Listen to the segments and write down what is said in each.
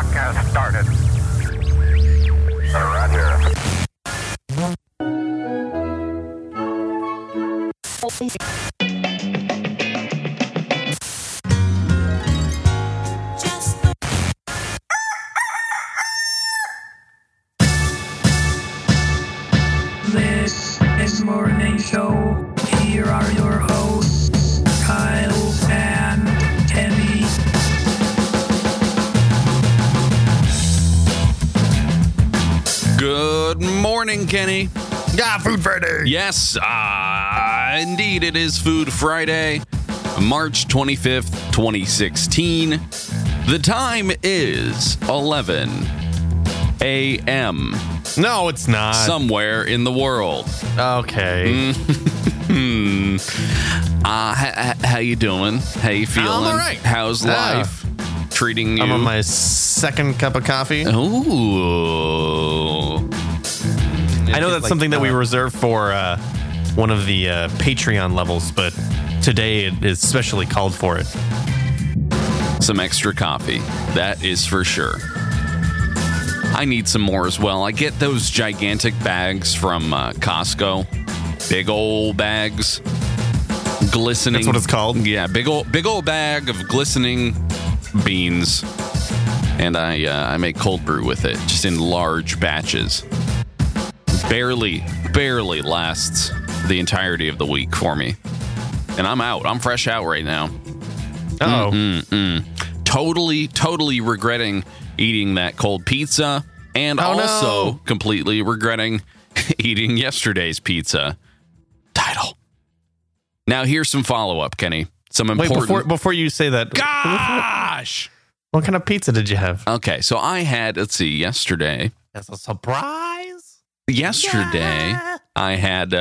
clock has started. Right here. This is Morning Show. Here are your hosts, Kyle and Kenny. Good morning, Kenny. Yeah, Food Friday. Yes, indeed, it is Food Friday, March 25th, 2016. The time is 11 a.m. No, it's not. somewhere in the world. Okay. How you doing? How you feeling? I'm all right. How's life treating you? I'm on my second cup of coffee. Ooh. I know that's something that we reserve for one of the Patreon levels, but today it is specially called for it. Some extra coffee. That is for sure. I need some more as well. I get those gigantic bags from Costco. Big old bags. Glistening. That's what it's called? Yeah, big old bag of glistening beans. And I make cold brew with it, just in large batches. Barely lasts the entirety of the week for me. And I'm out. I'm fresh out right now. Uh-oh. Totally regretting eating that cold pizza, and also completely regretting eating yesterday's pizza. Title. Now here's some follow-up, Kenny. Some important... Wait, before you say that. Gosh! What kind of pizza did you have? Okay, so I had, let's see, yesterday. That's a surprise. Yesterday, yeah. I had...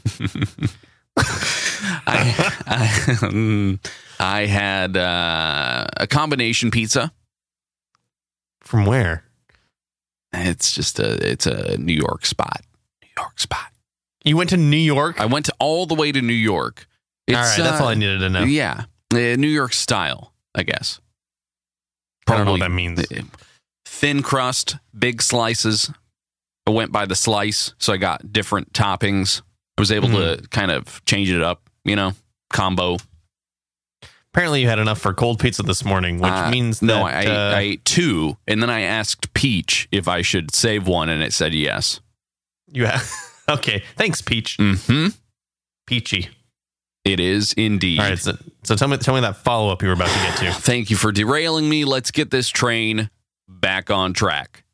I had a combination pizza. From where? It's a New York spot. You went to New York? I went all the way to New York. All right, that's all I needed to know. Yeah, New York style, I guess. I don't know what that means. Thin crust, big slices. I went by the slice, so I got different toppings. I was able to kind of change it up, combo. Apparently you had enough for cold pizza this morning, which means that... No, I ate two, and then I asked Peach if I should save one, and it said yes. Okay, thanks, Peach. Mm-hmm. Peachy. It is indeed. All right, so tell me that follow-up you were about to get to. Thank you for derailing me. Let's get this train back on track.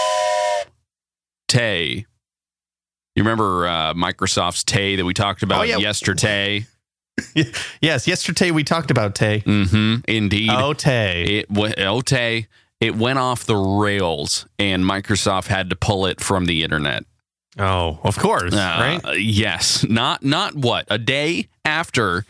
Tay. You remember Microsoft's Tay that we talked about yesterday? Yes, yesterday we talked about Tay. Mm-hmm, indeed. Tay. Tay. It went off the rails, and Microsoft had to pull it from the internet. Oh, of course, right? Yes. Not what? A day after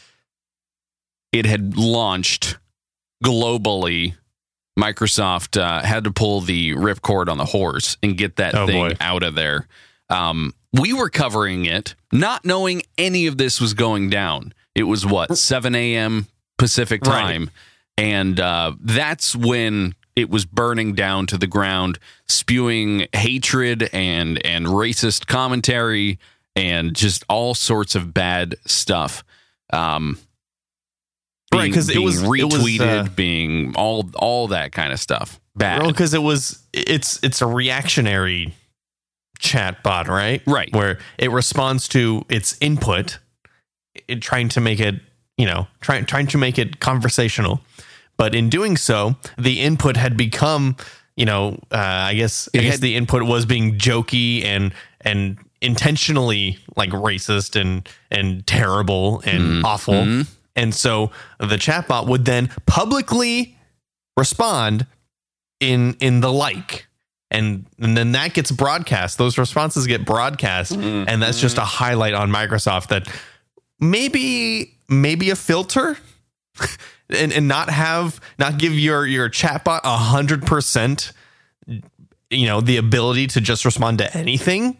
it had launched globally, Microsoft had to pull the ripcord on the horse and get that thing out of there. We were covering it, not knowing any of this was going down. It was 7 a.m. Pacific time. Right. And that's when it was burning down to the ground, spewing hatred and racist commentary and just all sorts of bad stuff. Right, because it was retweeted, being all that kind of stuff. Bad. Well, because it's a reactionary chat bot, right? Right. Where it responds to its input, trying to make it, trying to make it conversational. But in doing so, the input had become, I guess the input was being jokey and intentionally like racist and terrible and awful. Mm-hmm. And so the chatbot would then publicly respond in the like. And then that gets broadcast. Those responses get broadcast. Mm-hmm. And that's just a highlight on Microsoft that maybe a filter and not give your chatbot 100%, the ability to just respond to anything.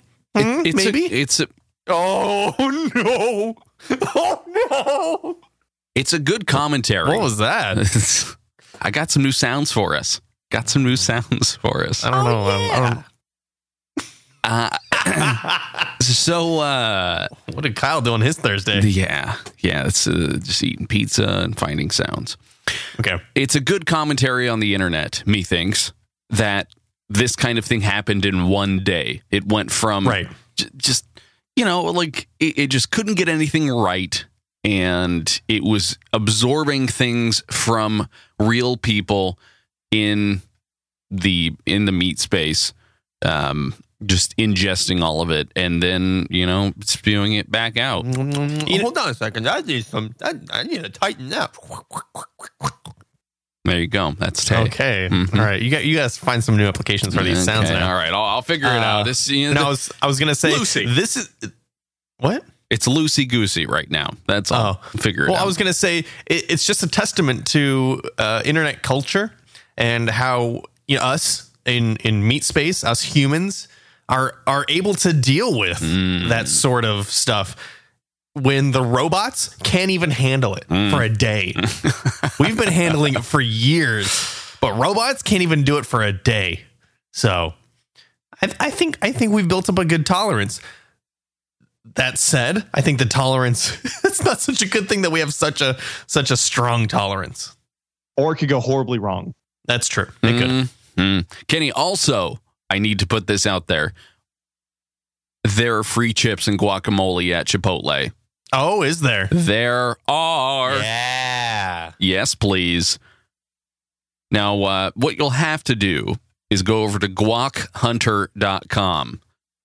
Oh no. It's a good commentary. What was that? I got some new sounds for us. got some new sounds for us. I don't know. yeah. So, What did Kyle do on his Thursday? yeah, it's just eating pizza and finding sounds. Okay. It's a good commentary on the internet, methinks, that this kind of thing happened in one day. It went from Right. just, like it just couldn't get anything right. And it was absorbing things from real people in the meat space, just ingesting all of it and then, spewing it back out. Hold on a second. I need to tighten up. There you go. That's Tay. Okay. Mhm. All right. You guys find some new applications for these sounds Okay, now. all right. I'll figure it out. This, And I was going to say, Lucy. this is what? it's loosey goosey right now. That's all. Figure it out. Well, I was going to say it's just a testament to internet culture and how us in meat space, us humans, are able to deal with that sort of stuff when the robots can't even handle it for a day. We've been handling it for years, but robots can't even do it for a day. So I think we've built up a good tolerance. That said, I think the tolerance, it's not such a good thing that we have such a strong tolerance. Or it could go horribly wrong. That's true. It could. Kenny, also, I need to put this out there. There are free chips and guacamole at Chipotle. Oh, is there? There are. Yeah. Yes, please. Now, what you'll have to do is go over to guachunter.com.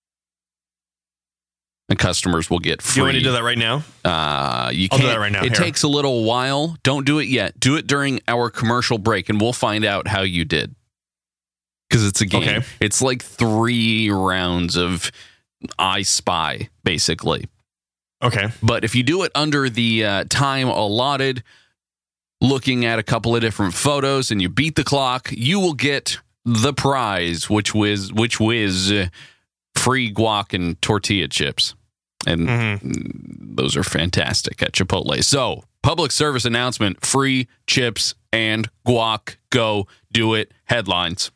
And customers will get free. You want me to do that right now? You I'll can't. do that right now. It Here. takes a little while. Don't do it yet. Do it during our commercial break, and we'll find out how you did. Because it's a game. Okay. It's like 3 rounds of I Spy, basically. Okay. But if you do it under the time allotted, looking at a couple of different photos, and you beat the clock, you will get the prize, which was free guac and tortilla chips. And those are fantastic at Chipotle. So, public service announcement, free chips and guac. Go do it. Headlines.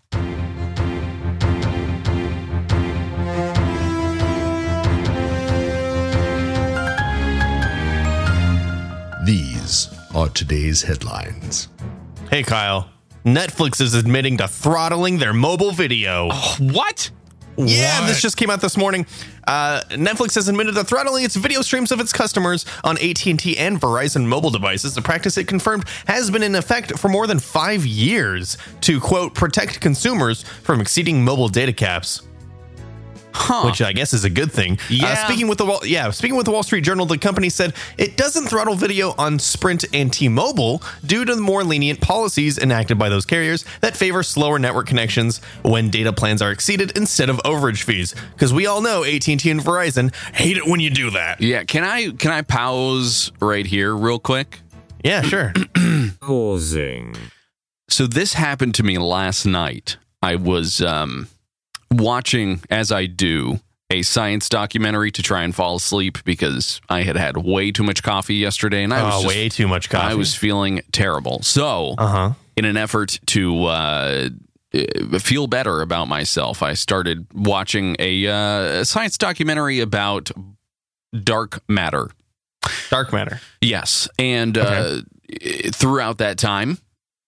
These are today's headlines. Hey, Kyle. Netflix is admitting to throttling their mobile video. What? Yeah, this just came out this morning. Netflix has admitted to throttling its video streams of its customers on AT&T and Verizon mobile devices, a practice it confirmed has been in effect for more than 5 years to, quote, protect consumers from exceeding mobile data caps. Which I guess is a good thing. Yeah. Speaking with the Wall Street Journal, the company said it doesn't throttle video on Sprint and T-Mobile due to the more lenient policies enacted by those carriers that favor slower network connections when data plans are exceeded instead of overage fees. Because we all know AT&T and Verizon hate it when you do that. Yeah, can I pause right here real quick? Yeah, sure. Pausing. So this happened to me last night. I was watching, as I do, a science documentary to try and fall asleep because I had way too much coffee yesterday, and I was just, way too much coffee. I was feeling terrible. So, in an effort to feel better about myself, I started watching a science documentary about dark matter. Dark matter. Yes, and throughout that time,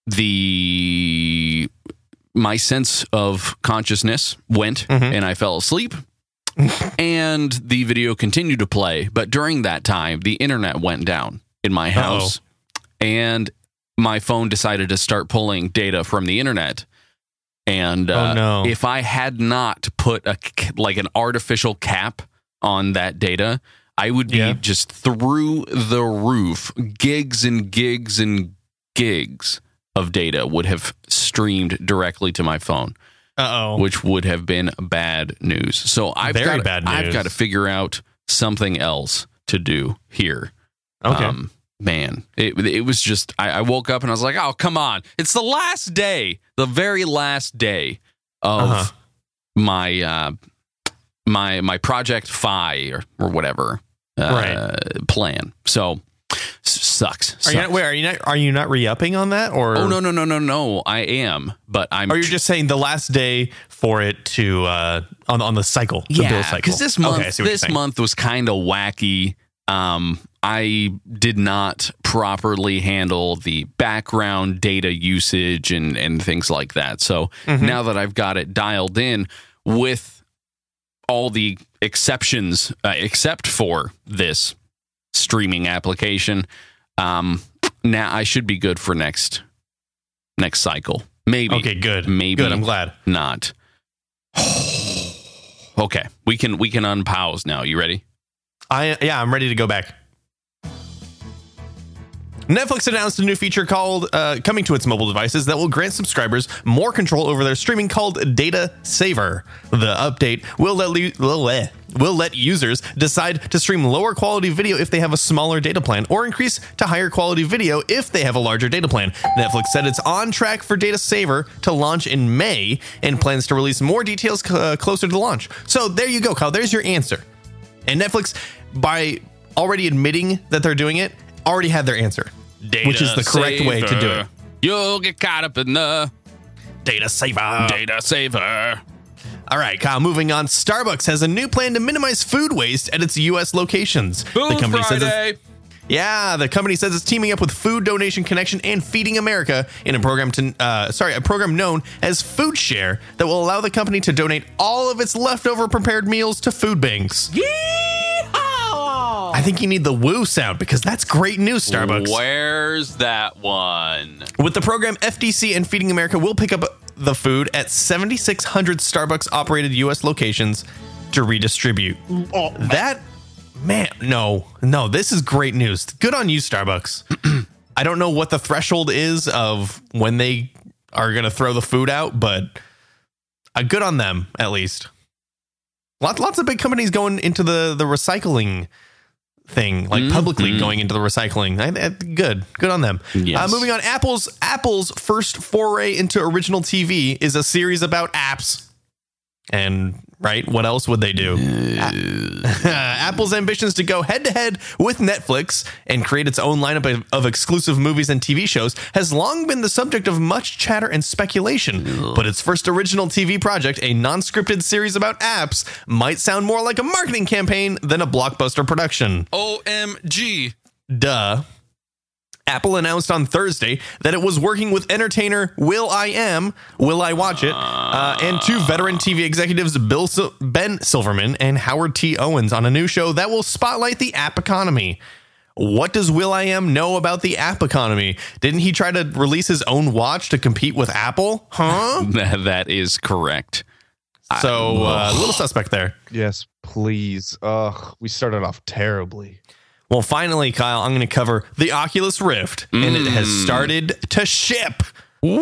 my sense of consciousness went and I fell asleep and the video continued to play. But during that time, the internet went down in my house and my phone decided to start pulling data from the internet. And if I had not put an artificial cap on that data, I would be just through the roof. Gigs and gigs and gigs of data would have streamed directly to my phone, which would have been bad news. So I've got to figure out something else to do here. Okay. Man, it was just I woke up and I was like, oh, come on. It's the last day, the very last day of my my Project Phi or whatever plan. So Sucks. Are you not re-upping on that, or? Oh no! I am, but I'm. Or you're just saying the last day for it to on the cycle, the bill cycle? Because this month was kind of wacky. I did not properly handle the background data usage and things like that. So now that I've got it dialed in with all the exceptions, except for this streaming application, now I should be good for next cycle. Maybe. Okay, good. Maybe. Good, I'm glad. Not. Okay, we can unpause now. You ready? I'm ready to go back. Netflix announced a new feature called coming to its mobile devices that will grant subscribers more control over their streaming called Data Saver. The update will let users decide to stream lower quality video if they have a smaller data plan, or increase to higher quality video if they have a larger data plan. Netflix said it's on track for Data Saver to launch in May and plans to release more details closer to launch. So there you go, Kyle. There's your answer. And Netflix, by already admitting that they're doing it, already had their answer. Which is the correct way to do it. You'll get caught up in the Data Saver. Data Saver. All right, Kyle, moving on. Starbucks has a new plan to minimize food waste at its U.S. locations. Food Friday. The company says it's teaming up with Food Donation Connection and Feeding America in a program a program known as Food Share that will allow the company to donate all of its leftover prepared meals to food banks. I think you need the woo sound because that's great news, Starbucks. Where's that one? With the program, FDC and Feeding America will pick up the food at 7,600 Starbucks-operated U.S. locations to redistribute. No, this is great news. Good on you, Starbucks. I don't know what the threshold is of when they are going to throw the food out, but good on them, at least. Lots of big companies going into the recycling thing, like publicly going into the recycling. Good on them. Yes. Moving on, Apple's first foray into original TV is a series about apps. And right, what else would they do? Apple's ambitions to go head to head with Netflix and create its own lineup of exclusive movies and TV shows has long been the subject of much chatter and speculation. But its first original TV project, a non-scripted series about apps, might sound more like a marketing campaign than a blockbuster production. OMG. Duh. Apple announced on Thursday that it was working with entertainer will.i.am, Will I Watch It, and two veteran TV executives, Ben Silverman and Howard T. Owens, on a new show that will spotlight the app economy. What does will.i.am know about the app economy? Didn't he try to release his own watch to compete with Apple? Huh? That is correct. So, a little suspect there. Yes, please. We started off terribly. Well, finally, Kyle, I'm going to cover the Oculus Rift, and it has started to ship. Woo!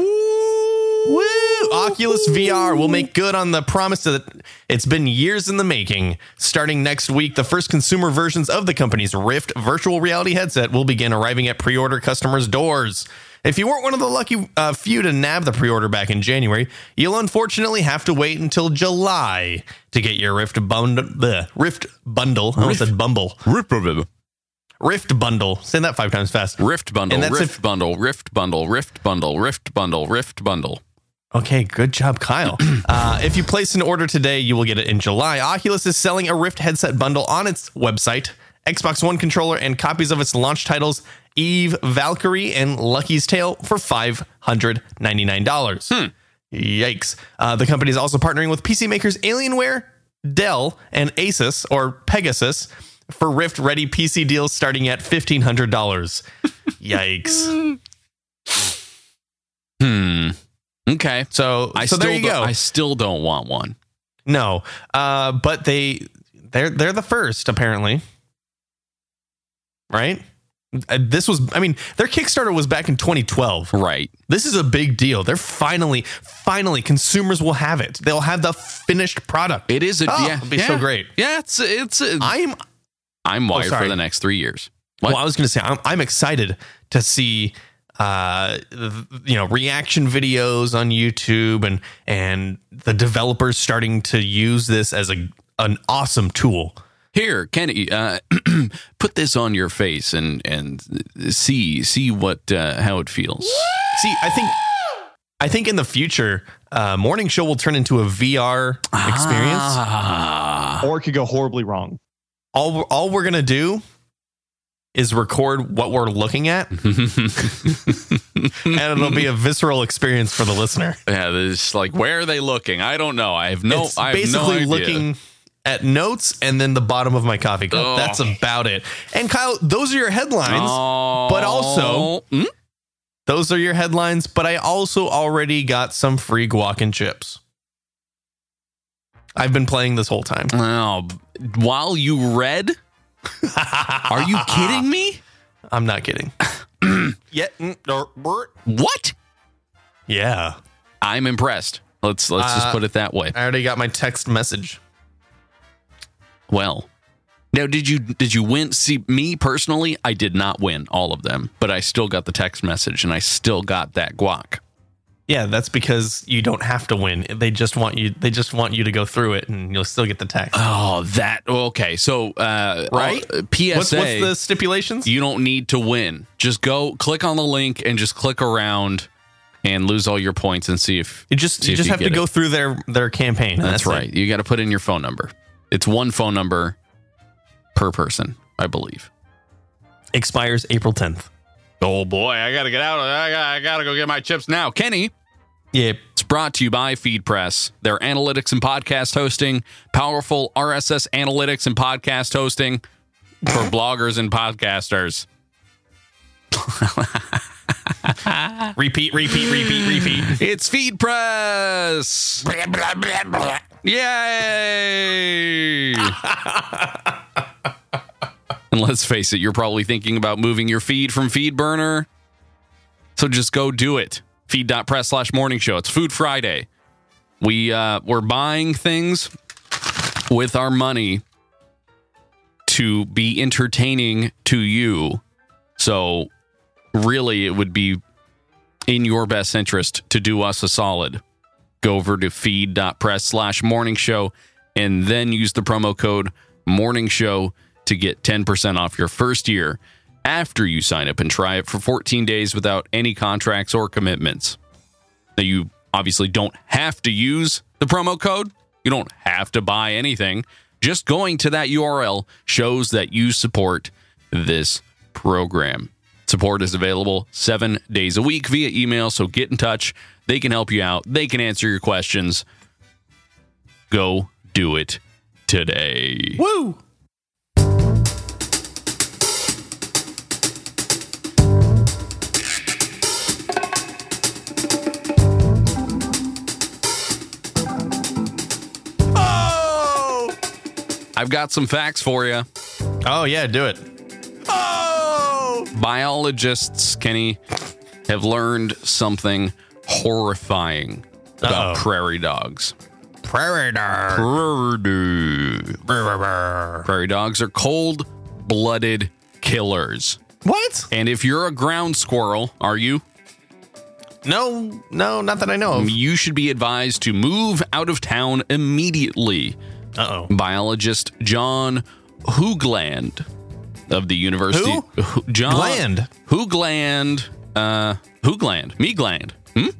Oculus VR will make good on the promise that it's been years in the making. Starting next week, the first consumer versions of the company's Rift virtual reality headset will begin arriving at pre-order customers' doors. If you weren't one of the lucky few to nab the pre-order back in January, you'll unfortunately have to wait until July to get your Rift bundle. I almost said Bumble. Rift bundle. Say that 5 times fast. Rift bundle. And that's Rift bundle. Rift bundle. Rift bundle. Rift bundle. Rift bundle. Okay, good job, Kyle. If you place an order today, you will get it in July. Oculus is selling a Rift headset bundle on its website, Xbox One controller, and copies of its launch titles, Eve, Valkyrie, and Lucky's Tale, for $599. Yikes. The company is also partnering with PC makers Alienware, Dell, and Asus, or Pegasus, for Rift-ready PC deals starting at $1,500. Yikes. Okay. So there you go. I still don't want one. No. But they're the first, apparently. Right? Their Kickstarter was back in 2012. Right. This is a big deal. They're finally, consumers will have it. They'll have the finished product. It is it'll be so great. Yeah, I'm wired for the next 3 years. What? Well, I was going to say, I'm excited to see, reaction videos on YouTube and the developers starting to use this as an awesome tool. Here, Kenny, put this on your face and see what how it feels. See, I think in the future, morning show will turn into a VR experience. Or it could go horribly wrong. All we're gonna do is record what we're looking at, and it'll be a visceral experience for the listener. Yeah, it's like, where are they looking? I don't know. I have no basically idea. looking at notes and then the bottom of my coffee cup. Oh. That's about it. And Kyle, those are your headlines, but also those are your headlines. But I also already got some free guac and chips. I've been playing this whole time. Oh, while you read? Are you kidding me? I'm not kidding. What? Yeah. I'm impressed. Let's just put it that way. I already got my text message. Well, now did you win? See, me personally, I did not win all of them, but I still got the text message and I still got that guac. Yeah, that's because you don't have to win. They just want you to go through it, and you'll still get the text. Oh, okay. So, right? PSA. What's the stipulations? You don't need to win. Just go click on the link and just click around and lose all your points and see if you just have to go through their campaign. That's right. You got to put in your phone number. It's one phone number per person, I believe. Expires April 10th. Oh boy, I gotta get out. I gotta go get my chips now. Kenny. Yep. It's brought to you by FeedPress. Their analytics and podcast hosting, powerful RSS analytics and podcast hosting for bloggers and podcasters. Repeat. It's FeedPress. Blah, blah, blah, blah. Yay! And let's face it, you're probably thinking about moving your feed from FeedBurner. So just go do it. Feed.press/morning show. It's Food Friday. We're buying things with our money to be entertaining to you. So really, it would be in your best interest to do us a solid. Go over to feed.press/morning show and then use the promo code morning show to get 10% off your first year after you sign up and try it for 14 days without any contracts or commitments. Now, you obviously don't have to use the promo code. You don't have to buy anything. Just going to that URL shows that you support this program. Support is available 7 days a week via email, so get in touch. They can help you out. They can answer your questions. Go do it today. Woo! I've got some facts for you. Oh, yeah, do it. Oh! Biologists, Kenny, have learned something horrifying about prairie dogs. Prairie dog. Prairie dogs are cold-blooded killers. What? And if you're a ground squirrel, are you? No, not that I know of. You should be advised to move out of town immediately. Uh-oh. Biologist John Hoogland of the University. Who? John Gland. Hoogland. Hoogland. Meagland.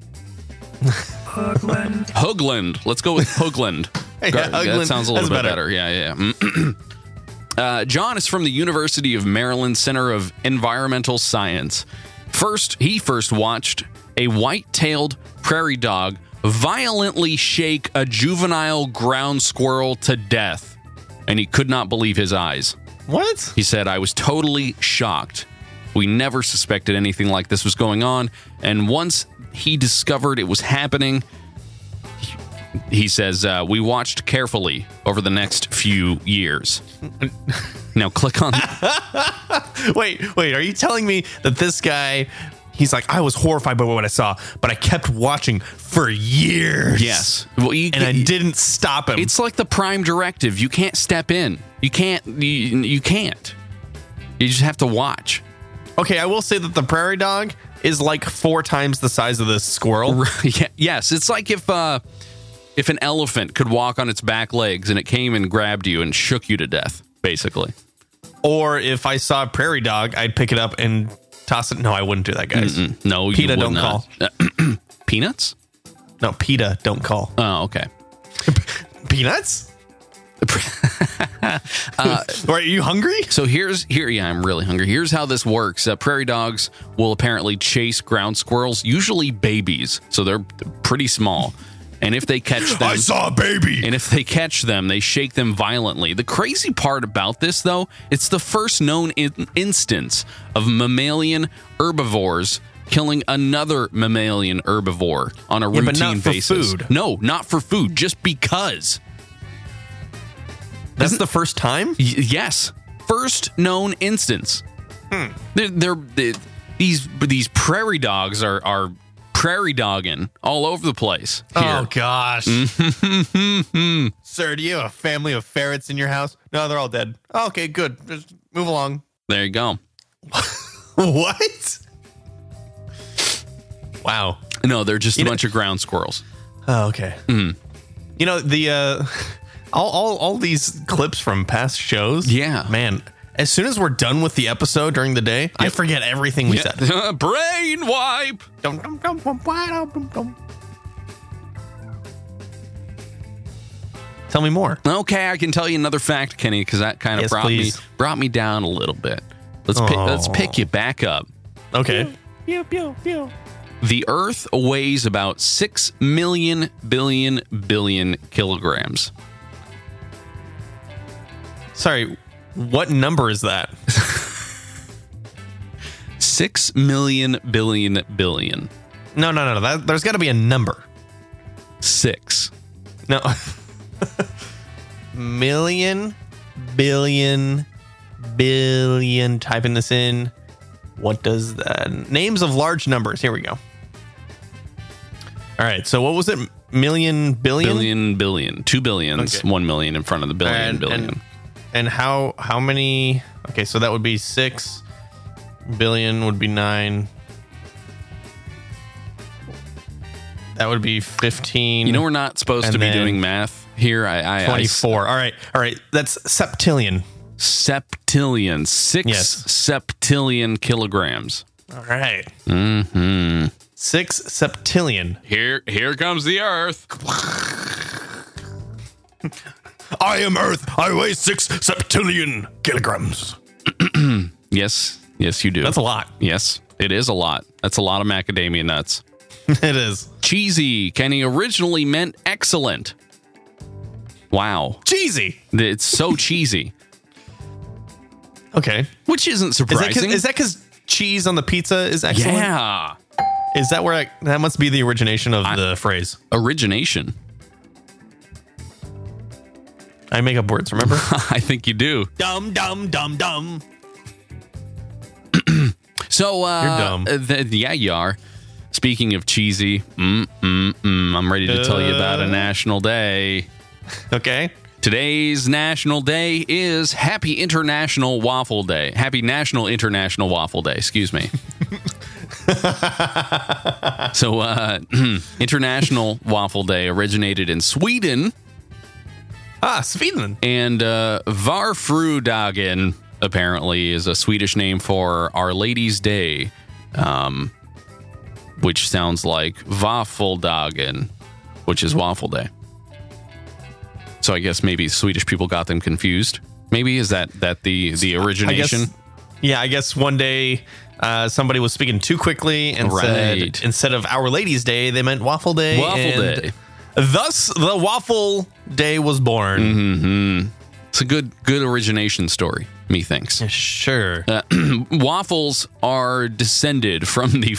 Hoogland. Let's go with Hoogland. Yeah, That sounds a little bit that's better. Yeah. John is from the University of Maryland Center of Environmental Science. He first watched a white-tailed prairie dog violently shake a juvenile ground squirrel to death, and he could not believe his eyes. What? He said, "I was totally shocked. We never suspected anything like this was going on, and once he discovered it was happening," he says, "we watched carefully over the next few years." Now click on... Wait, are you telling me that this guy... He's like, I was horrified by what I saw, but I kept watching for years. Yes. Well, and I didn't stop him. It's like the Prime Directive. You can't step in. You can't. You can't. You just have to watch. Okay, I will say that the prairie dog is like 4 times the size of this squirrel. Yes, it's like if an elephant could walk on its back legs and it came and grabbed you and shook you to death. basically. Or if I saw a prairie dog, I'd pick it up and toss it. No, I wouldn't do that, guys. No, PETA you would don't not. Peanuts? No, PETA don't call. Oh, okay. Peanuts? Are you hungry? So yeah, I'm really hungry. Here's how this works. Prairie dogs will apparently chase ground squirrels, usually babies, so they're pretty small. And if they catch them, I saw a baby. And if they catch them, they shake them violently. The crazy part about this, though, it's the first known instance of mammalian herbivores killing another mammalian herbivore on a routine but not for basis. food. No, not for food, just because. That's the first time? Yes, first known instance. These prairie dogs are prairie dogging all over the place here. Oh, gosh. Sir, do you have a family of ferrets in your house? No, they're all dead. Oh, okay, good. Just move along. There you go. What? Wow. No, they're just a bunch of ground squirrels. Oh, okay. You know, the all these clips from past shows. Yeah. Man, as soon as we're done with the episode during the day, I forget everything we said. Brain wipe. Tell me more. Okay, I can tell you another fact, Kenny, because that kind of Yes, brought me down a little bit. Let's pick you back up. Okay. The Earth weighs about 6 million billion kilograms. Sorry, what number is that? 6 million billion. No. There's got to be a number. 6. No. Million, billion. Typing this in. What does that? Names of large numbers. Here we go. All right. So what was it? Million, billion? Billion. 2 billions. Okay. 1 million in front of the billion. And how many? Okay, so that would be 6 billion would be 9. That would be 15. You know we're not supposed to be doing math here. 24. All right. That's septillion. Septillion. 6 septillion kilograms. All right. 6 septillion. Here comes the Earth. I am Earth. I weigh 6 septillion kilograms. Yes, you do. That's a lot. Yes, it is a lot. That's a lot of macadamia nuts. It is. Cheesy, Kenny, originally meant excellent. Wow. Cheesy. It's so cheesy. Okay. Which isn't surprising. Is that because cheese on the pizza is excellent? Yeah. Is that where that must be the origination of the phrase? Origination. I make up words, remember? I think you do. Dumb. So, you're dumb. Yeah, you are. Speaking of cheesy, I'm ready to tell you about a national day. Okay. Today's national day is Happy International Waffle Day. Happy National International Waffle Day, excuse me. So, International Waffle Day originated in Sweden. Sweden. And Varfrudagen apparently is a Swedish name for Our Lady's Day, which sounds like Waffeldagen, which is Waffle Day. So I guess maybe Swedish people got them confused. Maybe is that the origination? I guess one day somebody was speaking too quickly and said instead of Our Lady's Day, they meant Waffle Day. Day. Thus, the Waffle Day was born. Mm-hmm. It's a good origination story, methinks. Sure. Waffles are descended from the...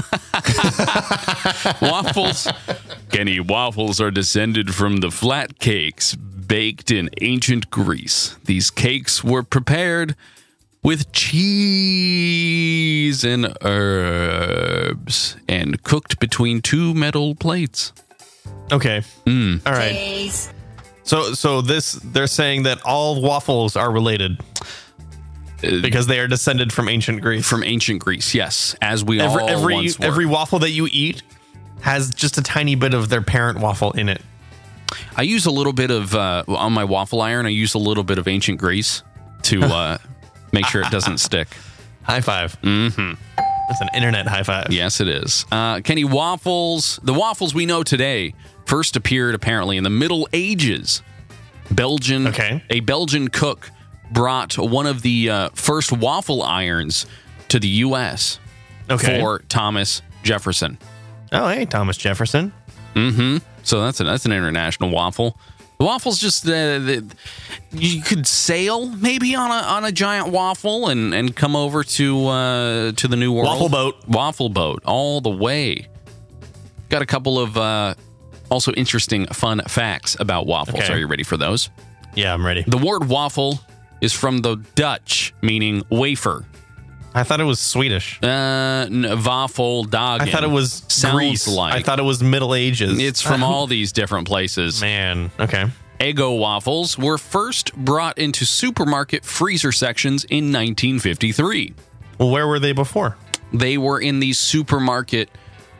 Waffles are descended from the flat cakes baked in ancient Greece. These cakes were prepared with cheese and herbs and cooked between 2 metal plates. Okay. All right. So they're saying that all waffles are related because they are descended from ancient Greece. From ancient Greece, yes. As we all once were. Every waffle that you eat has just a tiny bit of their parent waffle in it. I use a little bit of on my waffle iron. I use a little bit of ancient Greece to make sure it doesn't stick. High five. Mm-hmm. That's an internet high five. Yes, it is. Kenny, waffles. The waffles we know today first appeared apparently in the Middle Ages. A Belgian cook brought one of the first waffle irons to the U.S. for Thomas Jefferson. Oh, hey, Thomas Jefferson. Mm-hmm. So that's an international waffle. The waffle's just you could sail maybe on a giant waffle and come over to the New World. Waffle boat all the way. Got a couple of also interesting fun facts about waffles. Okay. Are you ready for those? Yeah, I'm ready. The word waffle is from the Dutch, meaning wafer. I thought it was Swedish. Waffeldagen. I thought it was Greece. Like. I thought it was Middle Ages. It's from all these different places. Man, okay. Eggo waffles were first brought into supermarket freezer sections in 1953. Well, where were they before? They were in the supermarket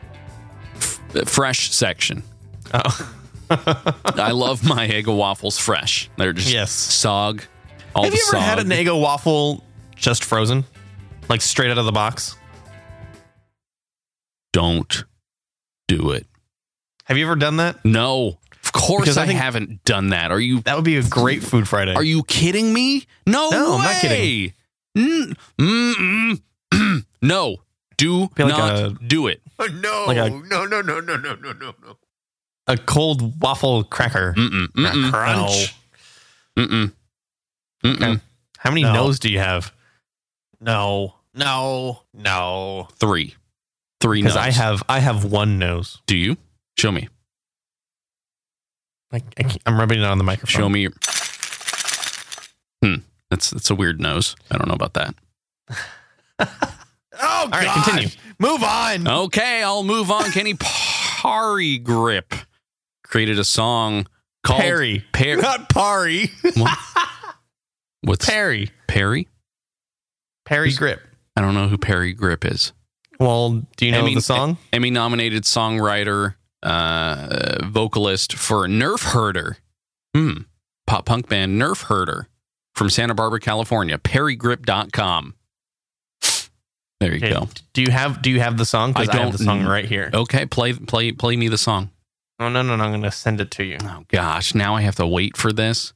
fresh section. Oh. I love my Eggo waffles fresh. They're just sog. Have you ever had an Eggo waffle just frozen? Like straight out of the box? Don't do it. Have you ever done that? No. Of course Because I haven't done that. Are you? That would be a great Food Friday. Are you kidding me? No way. I'm not kidding. No. Do Feel like not do it. No, Like a- no. A cold waffle cracker. Mm-mm. Crunch. Mm-mm. Mm-mm. How many No. no's do you have? No. 3 Because no's. I have one nose. Do you? Show me. I'm rubbing it on the microphone. Show me your... That's a weird nose. I don't know about that. Oh, All right, continue. Move on. Okay, I'll move on. Kenny Pari Grip created a song called Perry. Not Pari. What's Perry. Perry? Perry Grip. I don't know who Perry Grip is. Well, do you know the song? Emmy-nominated songwriter, vocalist for Nerf Herder. Pop punk band Nerf Herder from Santa Barbara, California. PerryGrip.com. There you go. Do you have the song? Because I have the song right here. Okay, play me the song. Oh, no. I'm going to send it to you. Oh, gosh. Now I have to wait for this.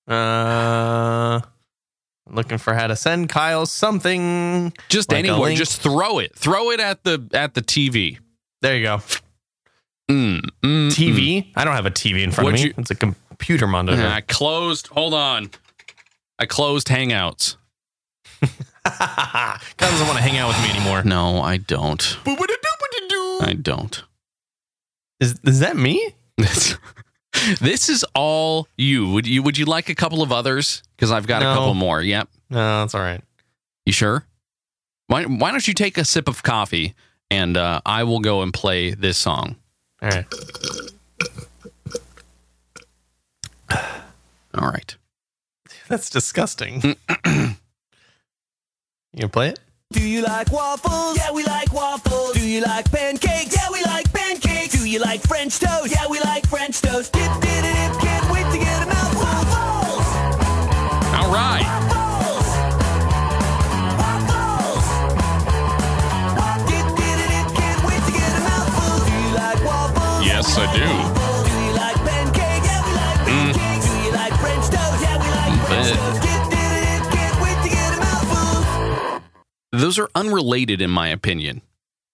Looking for how to send Kyle something. Just like a anywhere. link. Just throw it. Throw it at the TV. There you go. TV? TV? I don't have a TV in front of me. It's a computer monitor. I closed. Hold on. I closed Hangouts. Kyle doesn't want to hang out with me anymore. No, I don't. I don't. Is that me? This is all you. Would you like a couple of others? Because I've got a couple more. Yep. No, that's all right. You sure? Why don't you take a sip of coffee and I will go and play this song. All right. All right. That's disgusting. You gonna play it? Do you like waffles? Yeah, we like waffles. Do you like pancakes? Yeah, we like pancakes. Do you like French toast? Yeah, we like French toast. Dip, dip, dip, can't wait to get a mouthful. Waffles! All right. Waffles! Dip, dip, dip, can't wait to get a mouthful. Do you like waffles? Yes, I do. Do you like pancakes? Yeah, we like pancakes. Do you like French toast? Yeah, we like French toast. Dip, dip, dip, can't wait to get a mouthful. Those are unrelated, in my opinion.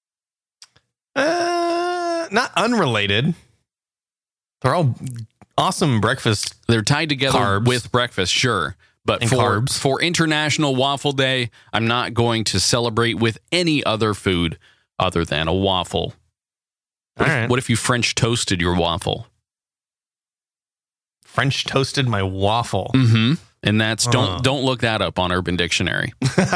Not unrelated. They're all awesome breakfast. They're tied together Carbs. with breakfast, sure. But And carbs. for International Waffle Day, I'm not going to celebrate with any other food other than a waffle. All right. What if you French toasted your waffle? French toasted my waffle. Mm-hmm. And that's don't look that up on Urban Dictionary.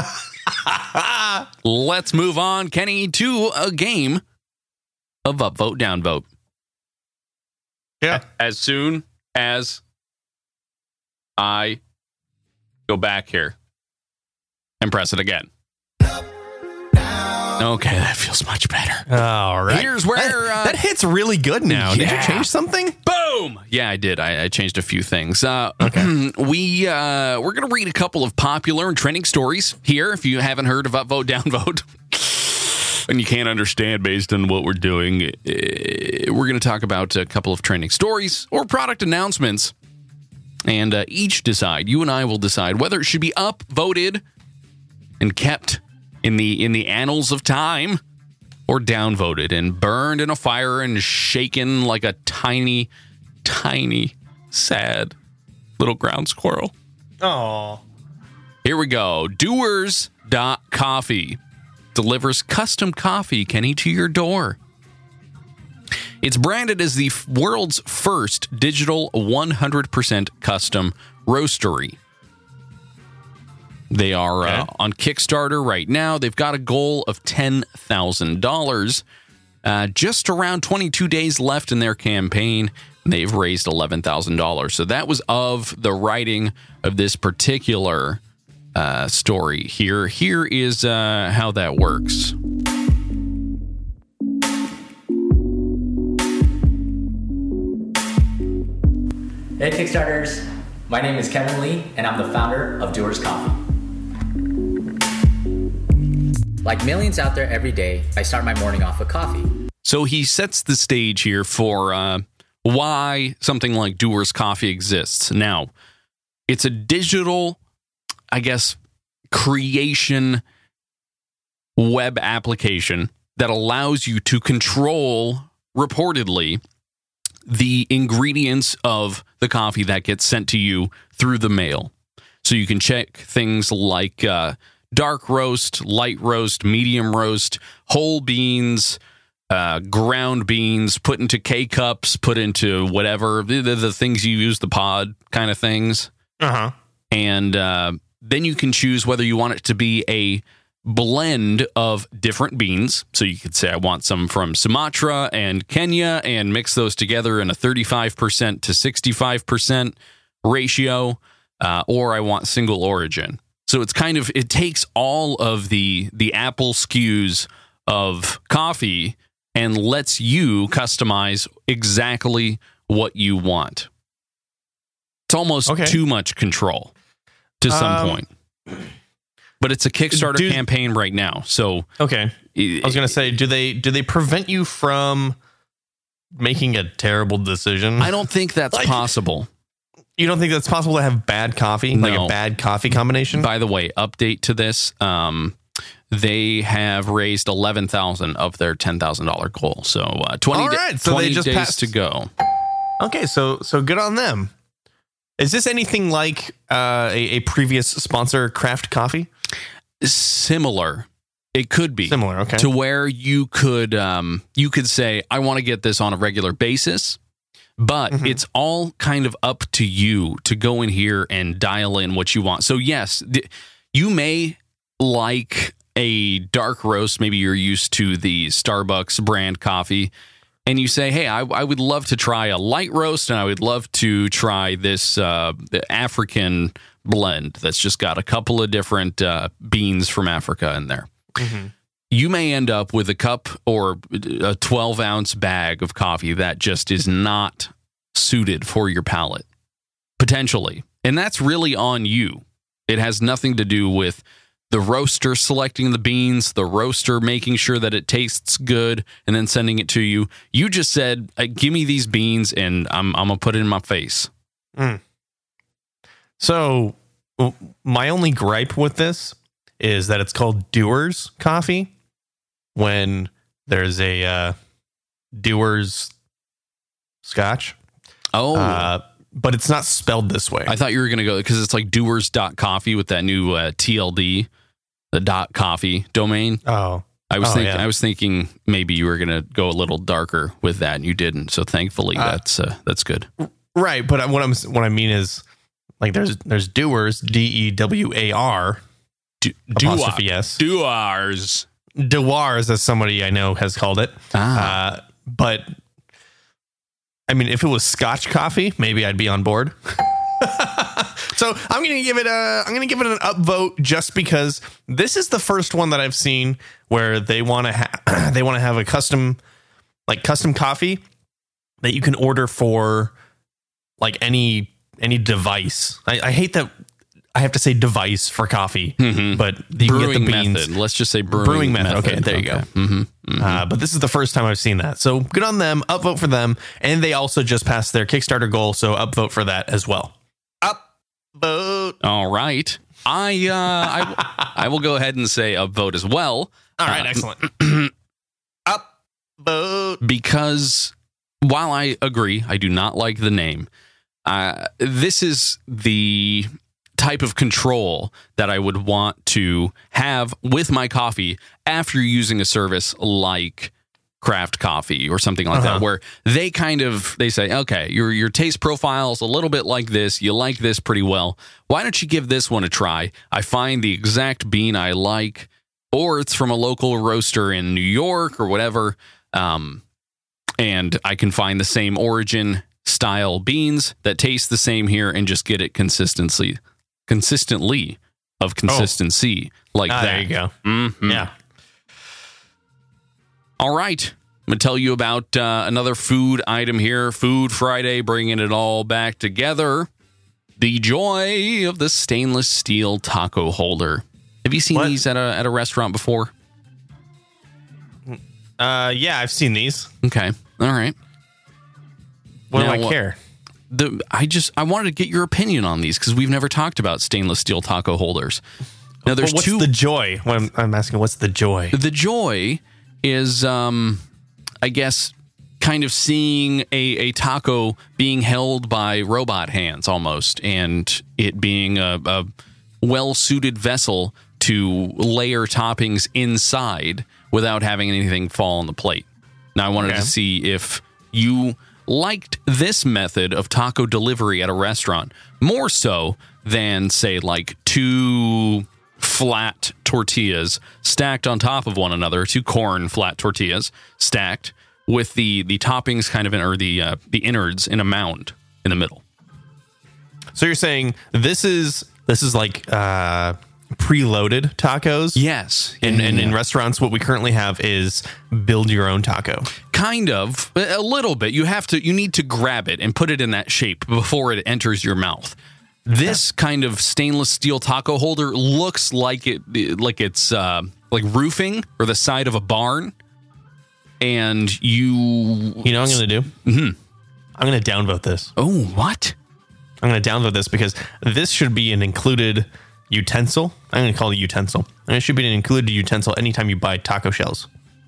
Let's move on, Kenny, to a game of upvote, downvote. Yeah. As soon as I go back here and press it again. Okay, that feels much better. All right. Here's where that hits really good now. Did you Yeah. change something? Boom! Yeah, I did. I changed a few things. Okay. We're going to read a couple of popular and trending stories here. If you haven't heard of Upvote, Downvote, and you can't understand based on what we're doing, we're going to talk about a couple of trending stories or product announcements, and you and I will decide whether it should be upvoted and kept in the annals of time, or downvoted and burned in a fire and shaken like a tiny, tiny, sad little ground squirrel. Oh. Here we go. Doers.coffee delivers custom coffee, Kenny, to your door. It's branded as the world's first digital 100% custom roastery. They are on Kickstarter right now. They've got a goal of $10,000. Just around 22 days left in their campaign. They've raised $11,000. So that was of the writing of this particular story here. Here is how that works. Hey Kickstarters, my name is Kevin Lee and I'm the founder of Doers Coffee. Like millions out there every day, I start my morning off with coffee. So he sets the stage here for why something like Doers Coffee exists. Now, it's a digital, I guess, creation web application that allows you to control, reportedly, the ingredients of the coffee that gets sent to you through the mail. So you can check things like dark roast, light roast, medium roast, whole beans, ground beans, put into K-cups, put into whatever, the things you use, the pod kind of things. Uh-huh. And then you can choose whether you want it to be a blend of different beans. So you could say, I want some from Sumatra and Kenya and mix those together in a 35% to 65% ratio, or I want single origin. So it's kind of, it takes all of the Apple SKUs of coffee and lets you customize exactly what you want. It's almost too much control to some point. But it's a Kickstarter campaign right now. So okay. I was going to say, do they prevent you from making a terrible decision? I don't think that's possible. You don't think that's possible to have bad coffee? Like No. a bad coffee combination? By the way, update to this. They have raised $11,000 of their $10,000 goal. So 20, All right, so 20 they just days passed. to go. Okay, so good on them. Is this anything like a previous sponsor, Craft Coffee? Similar. It could be. Similar, okay. To where you could say, I want to get this on a regular basis. But it's all kind of up to you to go in here and dial in what you want. So yes, you may like a dark roast. Maybe you're used to the Starbucks brand coffee. And you say, hey, I would love to try a light roast, and I would love to try this the African blend that's just got a couple of different beans from Africa in there. Mm-hmm. You may end up with a cup or a 12-ounce bag of coffee that just is not suited for your palate, potentially. And that's really on you. It has nothing to do with the roaster selecting the beans, the roaster making sure that it tastes good, and then sending it to you. You just said, give me these beans, and I'm going to put it in my face. Mm. So my only gripe with this is that it's called Doers Coffee when there's a Doers Scotch. Oh. But it's not spelled this way. I thought you were going to go, because it's like Doers.coffee with that new TLD, the .coffee domain. Oh. I was thinking maybe you were going to go a little darker with that, and you didn't. So thankfully, that's good. Right, but what I mean is, like, there's Doers, DEWAR, apostrophe S. Doers. Dewars, as somebody I know has called it. But I mean, if it was Scotch coffee, maybe I'd be on board. So I'm gonna give it an upvote just because this is the first one that I've seen where they want to have a custom coffee that you can order for like any device. I hate that I have to say device for coffee, but you can get the beans. Method. Let's just say brewing method. Okay, there you go. But this is the first time I've seen that. So good on them. Upvote for them. And they also just passed their Kickstarter goal. So upvote for that as well. Upvote. All right. I will go ahead and say upvote as well. All right. Excellent. Upvote. Because while I agree, I do not like the name. This is the type of control that I would want to have with my coffee after using a service like Craft Coffee or something like that, where they say, okay, your taste profile is a little bit like this. You like this pretty well. Why don't you give this one a try? I find the exact bean I like, or it's from a local roaster in New York or whatever. And I can find the same origin style beans that taste the same here and just get it consistency like that. There you go. Mm-hmm. Yeah. All right. I'm going to tell you about another food item here. Food Friday, bringing it all back together. The joy of the stainless steel taco holder. Have you seen these at a restaurant before? Yeah, I've seen these. Okay. All right. What do I care? I wanted to get your opinion on these because we've never talked about stainless steel taco holders. Now, there's what's the joy? I'm asking, what's the joy? The joy is, I guess, kind of seeing a taco being held by robot hands almost, and it being a well-suited vessel to layer toppings inside without having anything fall on the plate. Now, I wanted to see if you liked this method of taco delivery at a restaurant more so than, say, like two flat tortillas stacked on top of one another, two corn flat tortillas stacked with the toppings kind of the innards in a mound in the middle. So you're saying this is like preloaded tacos? Yes. And in restaurants, what we currently have is build your own taco. Kind of, a little bit. You need to grab it and put it in that shape before it enters your mouth. This kind of stainless steel taco holder looks like it's like roofing or the side of a barn. And you know what I'm going to do? I'm going to downvote this. Oh, what? I'm going to downvote this because this should be an included utensil. I'm going to call it a utensil. And it should be an included utensil anytime you buy taco shells.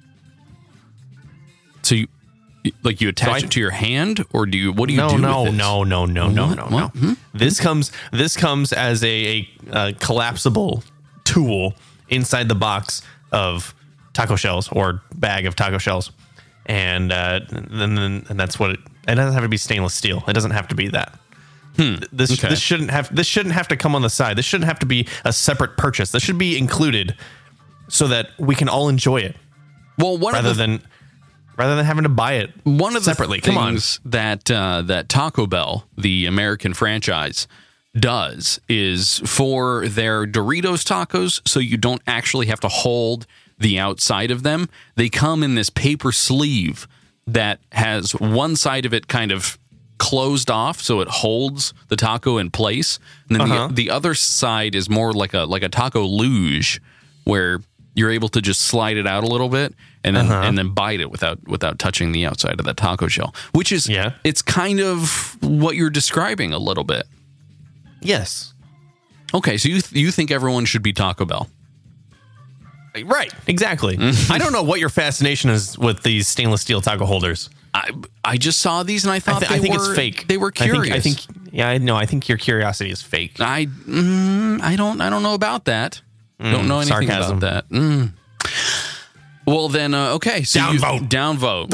So you attach it to your hand, or what do you do with this? No. This comes as a collapsible tool inside the box of taco shells or bag of taco shells, and that's what it doesn't have to be stainless steel. It doesn't have to be that. This shouldn't have to come on the side. This shouldn't have to be a separate purchase. This should be included so that we can all enjoy it. Well, rather than having to buy it separately. Come on. That Taco Bell, the American franchise, does is for their Doritos tacos, so you don't actually have to hold the outside of them. They come in this paper sleeve that has one side of it kind of closed off, so it holds the taco in place, and then the other side is more like a taco luge, where you're able to just slide it out a little bit and then bite it without touching the outside of that taco shell, which is it's kind of what you're describing a little bit. Yes. Okay, so you think everyone should be Taco Bell? Right, exactly. I don't know what your fascination is with these stainless steel taco holders. I just saw these and I thought I think it's fake. They were curious. I think your curiosity is fake. I don't know about that. Don't know anything sarcasm. about that. Well then, okay. So downvote.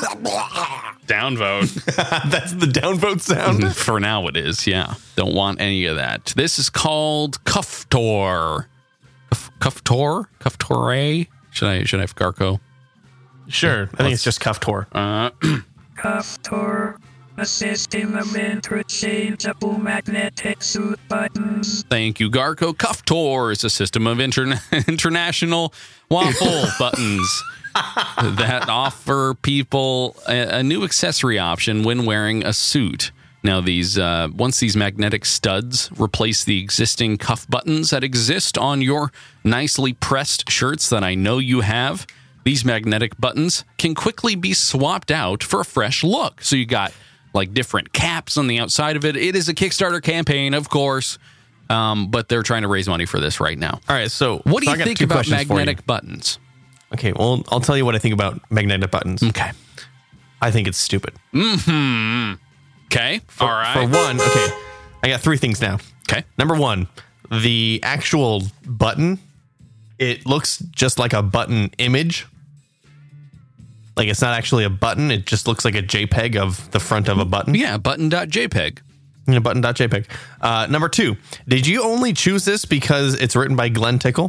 That's the downvote sound. For now, it is. Yeah, don't want any of that. This is called Kuftor. Kuftor? Should I have Garco? Sure. I think it's just Kuftor. Kuftor. A system of interchangeable magnetic suit buttons. Thank you, Garco. Cuff Tour is a system of international waffle buttons that offer people a new accessory option when wearing a suit. Now, once these magnetic studs replace the existing cuff buttons that exist on your nicely pressed shirts that I know you have, these magnetic buttons can quickly be swapped out for a fresh look. So you got like different caps on the outside of it. It is a Kickstarter campaign, of course, but they're trying to raise money for this right now. All right, so What do I you got think two about questions for you. magnetic buttons? Okay, well, I'll tell you what I think about magnetic buttons. Okay. I think it's stupid. Okay. All right. For one, okay, I got three things now. Okay. Number one, the actual button, it looks just like a button image. Like it's not actually a button. It just looks like a JPEG of the front of a button. Yeah, button.jpg. Yeah, button.jpg. Number two, did you only choose this because it's written by Glenn Tickle?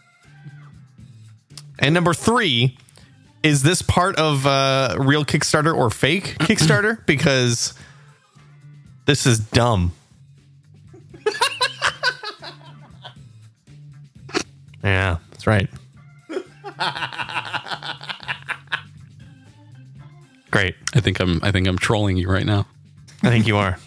And number three, is this part of real Kickstarter or fake Kickstarter? Because this is dumb. Yeah, that's right. Great. I think I'm trolling you right now. I think you are.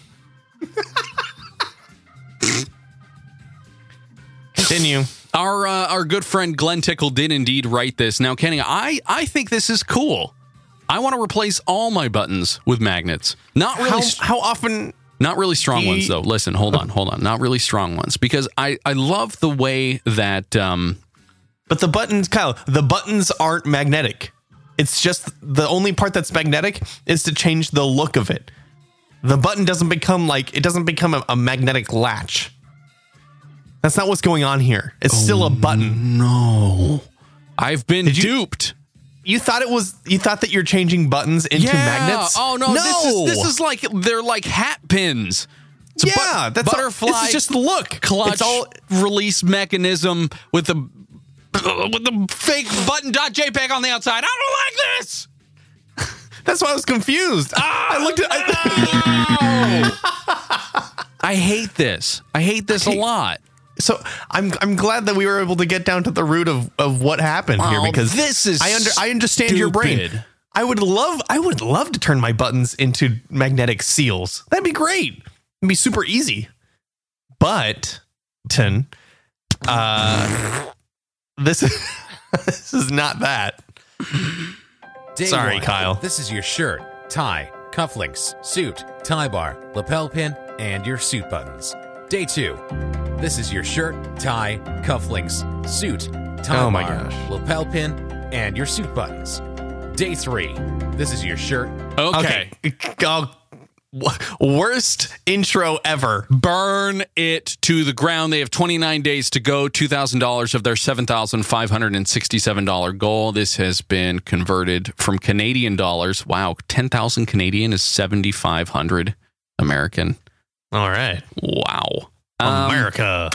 Continue. Our good friend Glenn Tickle did indeed write this. Now, Kenny, I think this is cool. I want to replace all my buttons with magnets. Not really. How often? Not really strong ones, though. Listen, hold on. Not really strong ones, because I love the way that. But the buttons, Kyle, the buttons aren't magnetic. It's just the only part that's magnetic is to change the look of it. The button doesn't become a magnetic latch. That's not what's going on here. It's still a button. No, I've been duped. You thought that you're changing buttons into magnets? Oh no, this is like they're like hat pins. It's a that's butterfly. This is just the look. Clutch It's all release mechanism with the fake button.jpg on the outside. I don't like this. That's why I was confused. I looked at. I hate this. I hate this a lot. So I'm glad that we were able to get down to the root of what happened here, because this is I understand your brain. stupid. I would love to turn my buttons into magnetic seals. That'd be great. It'd be super easy. But this is not that. Day Sorry, one. Kyle. This is your shirt, tie, cufflinks, suit, tie bar, lapel pin, and your suit buttons. Day 2. This is your shirt, tie, cufflinks, suit, tie Oh my bar, gosh. lapel pin, and your suit buttons. Day 3. This is your shirt. Okay. Oh, worst intro ever. Burn it to the ground. They have 29 days to go. $2,000 of their $7,567 goal. This has been converted from Canadian dollars. Wow, 10,000 Canadian is 7,500 American. All right. Wow. America.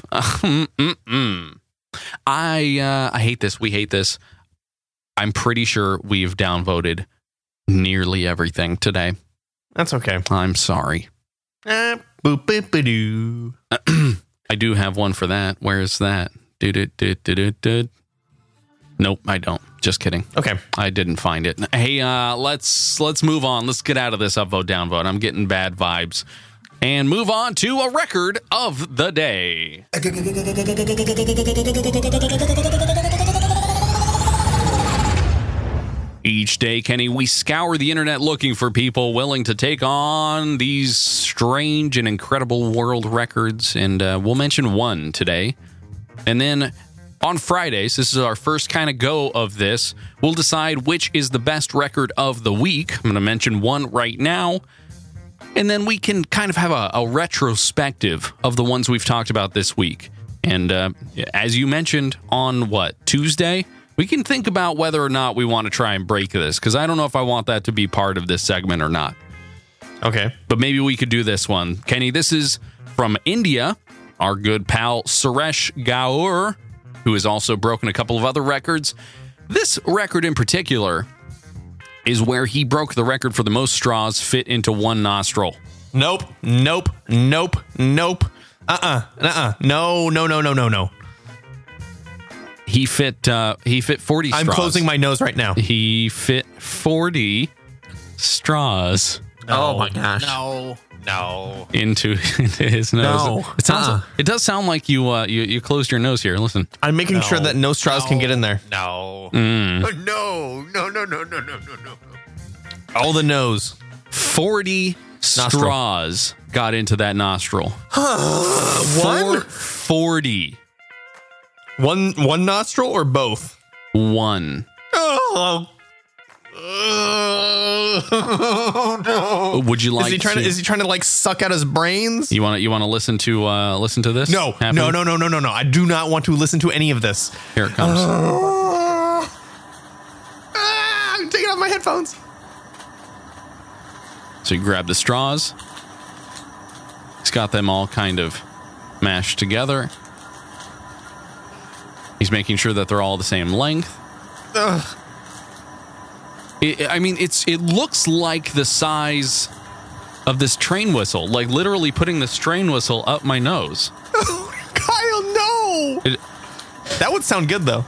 I hate this. We hate this. I'm pretty sure we've downvoted nearly everything today. That's okay. I'm sorry. Boop, boop, ba-doo. I do have one for that. Where is that? Nope, I don't. Just kidding. Okay. I didn't find it. Hey, let's move on. Let's get out of this upvote downvote. I'm getting bad vibes. And move on to a record of the day. Each day, Kenny, we scour the internet looking for people willing to take on these strange and incredible world records. And we'll mention one today. And then on Fridays, this is our first kind of go of this, we'll decide which is the best record of the week. I'm going to mention one right now. And then we can kind of have a retrospective of the ones we've talked about this week. And as you mentioned on Tuesday, we can think about whether or not we want to try and break this, because I don't know if I want that to be part of this segment or not. Okay. But maybe we could do this one. Kenny, this is from India, our good pal Suresh Gaur, who has also broken a couple of other records. This record in particular is where he broke the record for the most straws fit into one nostril. Nope. No. He fit 40 straws. I'm closing my nose right now. He fit 40 straws. Oh my gosh. No. Into his nose. No. It does sound like you closed your nose here. Listen. I'm making sure that no straws can get in there. No. No. All the nose. 40 straws got into that nostril. One? 40. One nostril or both? One. Oh. No. Would you like? Is he trying to like suck out his brains? You want to listen to this? No. I do not want to listen to any of this. Here it comes. I'm taking off my headphones. So you grab the straws. He's got them all kind of mashed together. He's making sure that they're all the same length. Ugh. It looks like the size of this train whistle, like literally putting this train whistle up my nose. Kyle, no. That would sound good though.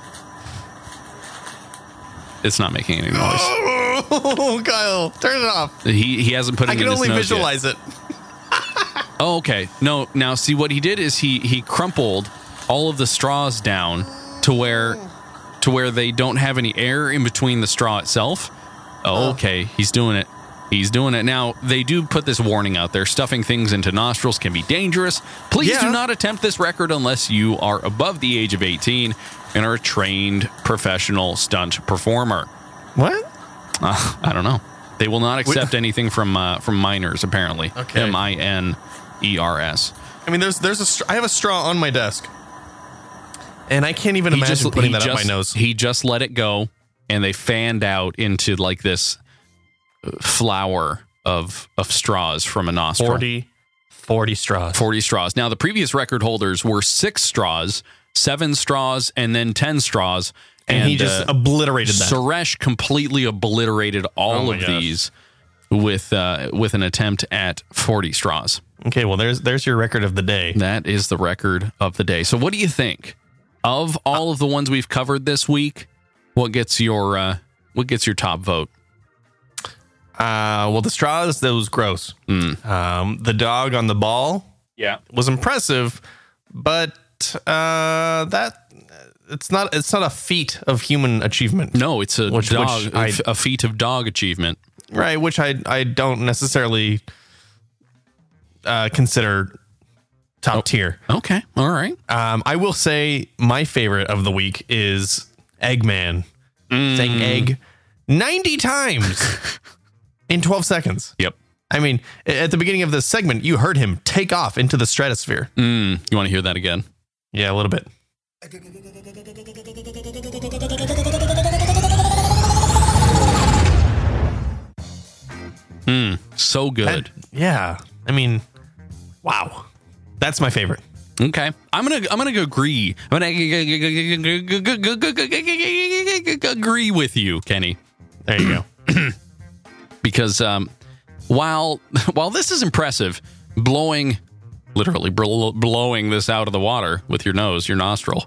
It's not making any noise. Oh, Kyle, turn it off. He hasn't put it in his nose I can only visualize yet. it. Oh, okay. No, now see what he did is he crumpled all of the straws down to where they don't have any air in between the straw itself. Oh, okay. He's doing it. Now, they do put this warning out there. Stuffing things into nostrils can be dangerous. Please do not attempt this record unless you are above the age of 18 and are a trained professional stunt performer. What? I don't know. They will not accept anything from minors, apparently. Okay. MINERS. I mean, I have a straw on my desk, and I can't even imagine putting that up my nose. He just let it go, and they fanned out into like this flower of straws from a nostril. 40 straws. 40 straws. Now, the previous record holders were 6 straws, 7 straws, and then 10 straws. And he just obliterated that. Suresh completely obliterated all of these with an attempt at 40 straws. Okay, well, there's your record of the day. That is the record of the day. So what do you think? Of all of the ones we've covered this week, what gets your top vote? Well, the straws, that was gross. The dog on the ball, was impressive, but it's not a feat of human achievement. No, it's a feat of dog achievement. Right, which I don't necessarily consider top tier. Okay, all right. I will say my favorite of the week is Eggman saying egg 90 times in 12 seconds. Yep. I mean, at the beginning of this segment, you heard him take off into the stratosphere. You want to hear that again? Yeah, a little bit. So good. Yeah. I mean, wow. That's my favorite. Okay. I'm gonna agree. I'm gonna agree with you, Kenny. There you go. Because while this is impressive, literally blowing this out of the water with your nose, your nostril,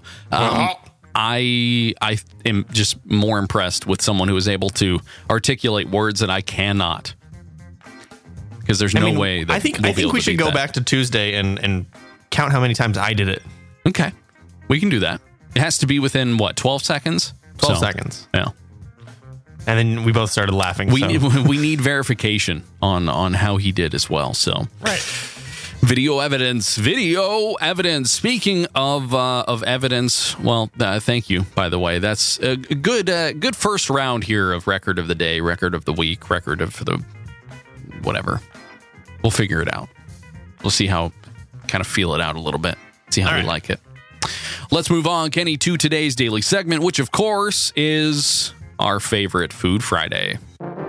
I am just more impressed with someone who is able to articulate words that I cannot. Because there's no way that I think we should go back to Tuesday and count how many times I did it. Okay. We can do that. It has to be within 12 seconds? 12 seconds. Yeah. And then we both started laughing. We need verification on how he did as well. So right. Video evidence. Speaking of evidence, well, thank you, by the way. That's a good first round here of record of the day, record of the week, record of the whatever. We'll figure it out. We'll see how, kind of feel it out a little bit. See how we like it. Let's move on, Kenny, to today's daily segment, which of course is our favorite Food Friday.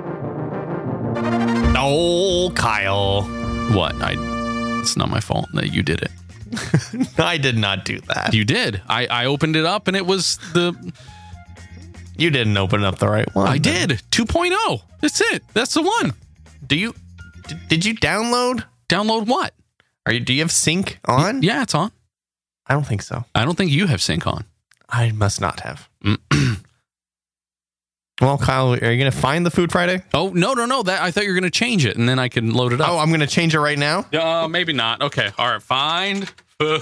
Oh, Kyle. What? It's not my fault. No, you did it. I did not do that. You did. I opened it up and it was You didn't open up the right one. I did. 2.0. That's it. That's the one. Did you download? Download what? Do you have sync on? Yeah, it's on. I don't think so. I don't think you have sync on. I must not have. Well, Kyle, are you going to find the Food Friday? Oh, no. That I thought you were going to change it, and then I can load it up. Oh, I'm going to change it right now? Maybe not. Okay. All right. Find food.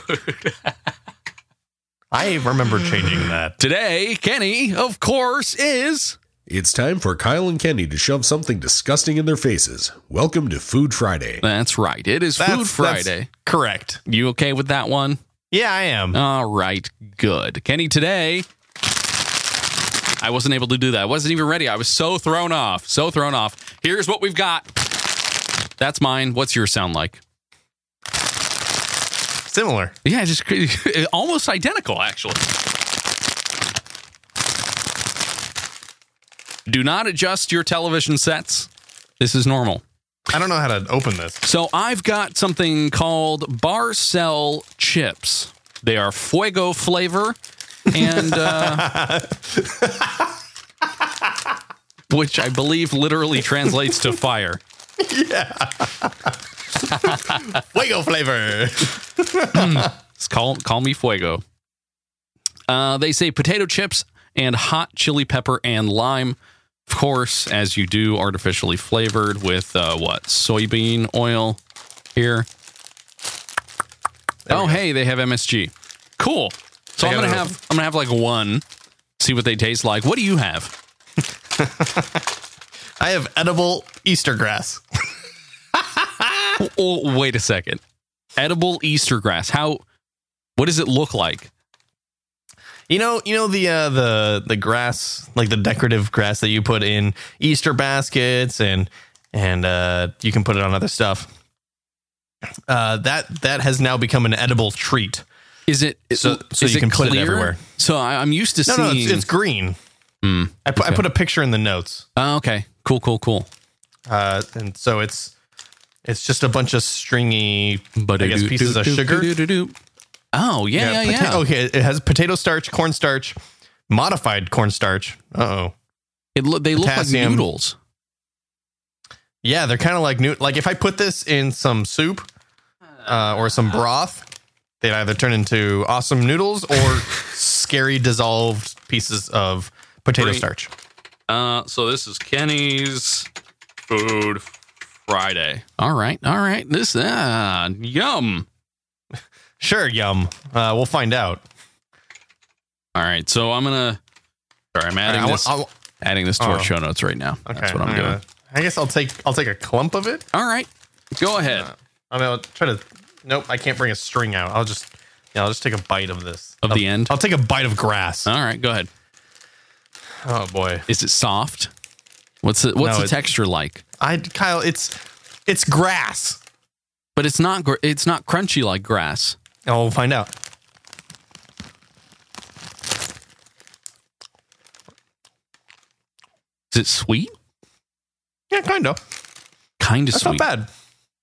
I remember changing that. Today, Kenny, of course, is... It's time for Kyle and Kenny to shove something disgusting in their faces. Welcome to Food Friday. That's right. It is Food Friday. That's correct. You okay with that one? Yeah, I am. All right. Good. Kenny, today... I wasn't able to do that. I wasn't even ready. I was so thrown off. Here's what we've got. That's mine. What's your sound like? Similar. Yeah, just almost identical, actually. Do not adjust your television sets. This is normal. I don't know how to open this. So I've got something called Barcel chips. They are Fuego flavor. And which I believe literally translates to fire. Yeah. Fuego flavor. Call me Fuego. They say potato chips and hot chili pepper and lime. Of course, as you do, artificially flavored with soybean oil here. Hey, they have MSG. Cool. So I'm gonna have like one, see what they taste like. What do you have? I have edible Easter grass. Oh, wait a second. Edible Easter grass. What does it look like? You know the grass, like the decorative grass that you put in Easter baskets and you can put it on other stuff. That has now become an edible treat. Is it so you can put it everywhere? So I'm used to seeing. No, it's green. I put a picture in the notes. Oh, okay. Cool. And so it's just a bunch of stringy, I guess, pieces of sugar. Oh, yeah. Okay, it has potato starch, cornstarch, modified cornstarch. Uh-oh. They look like noodles. Yeah, they're kind of like like if I put this in some soup or some broth, they'd either turn into awesome noodles or scary dissolved pieces of potato starch. So this is Kenny's Food Friday. All right. This yum. Sure, yum. We'll find out. All right. So I'm adding this to our show notes right now. Okay, that's what I'm doing. I guess I'll take a clump of it. All right. Go ahead. I'll try to. Nope, I can't bring a string out. I'll just take a bite of this. Of the end? I'll take a bite of grass. All right, go ahead. Oh boy. Is it soft? What's the texture like? Kyle, it's grass. But it's not crunchy like grass. Oh, we'll find out. Is it sweet? Yeah, kind of. Kind of sweet. That's not bad.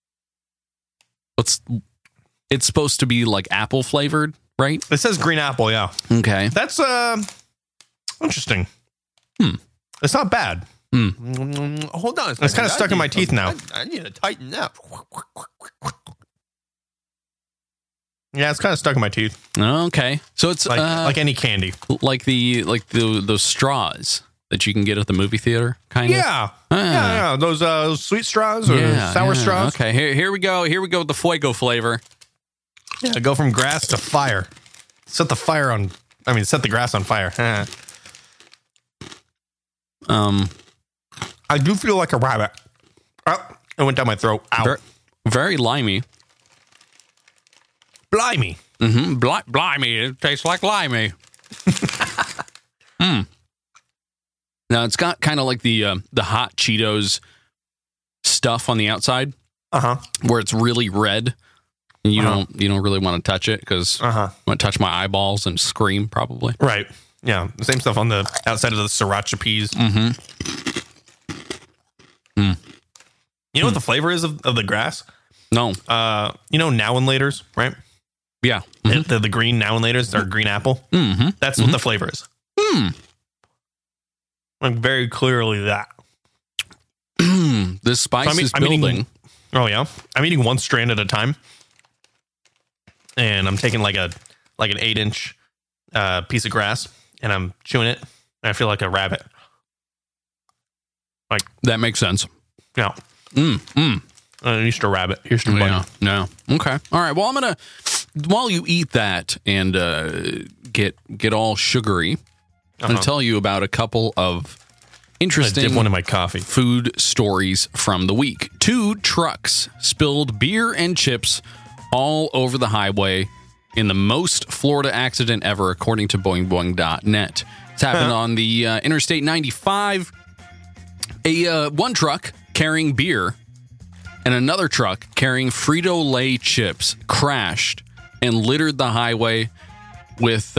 It's supposed to be like apple flavored, right? It says green apple, yeah. Okay. That's interesting. It's not bad. Hold on a second. It's kind of stuck in my teeth now. I need to tighten that. Yeah, it's kind of stuck in my teeth. Okay. So it's like any candy. Like those straws that you can get at the movie theater, kind of. Yeah. Yeah. Those sweet straws or sour straws. Okay. Here we go. Here we go with the Fuego flavor. Yeah. Go from grass to fire. Set the grass on fire. I do feel like a rabbit. Oh, it went down my throat. Ow. Very limey. Blimey. Mm-hmm. Blimey. It tastes like limey. Now it's got kind of like the hot Cheetos stuff on the outside, where it's really red. And you don't really want to touch it because I want to touch my eyeballs and scream probably. Right. Yeah. The same stuff on the outside of the sriracha peas. You know what the flavor is of the grass? No. Now and laters, right? Yeah. The green now and laters are green apple. That's what the flavor is. Like very clearly that. This spice is I'm building. Oh yeah, I'm eating one strand at a time, and I'm taking like an 8-inch piece of grass, and I'm chewing it, and I feel like a rabbit. Like that makes sense. Yeah. Easter rabbit. Easter bunny. Yeah. No. Okay. All right. Well, I'm gonna while you eat that and get all sugary, I'm gonna tell you about a couple of interesting dip one in my coffee. Food stories from the week. 2 trucks spilled beer and chips all over the highway in the most Florida accident ever, according to BoingBoing.net. It's happened on the Interstate 95. One truck carrying beer and another truck carrying Frito-Lay chips crashed and littered the highway with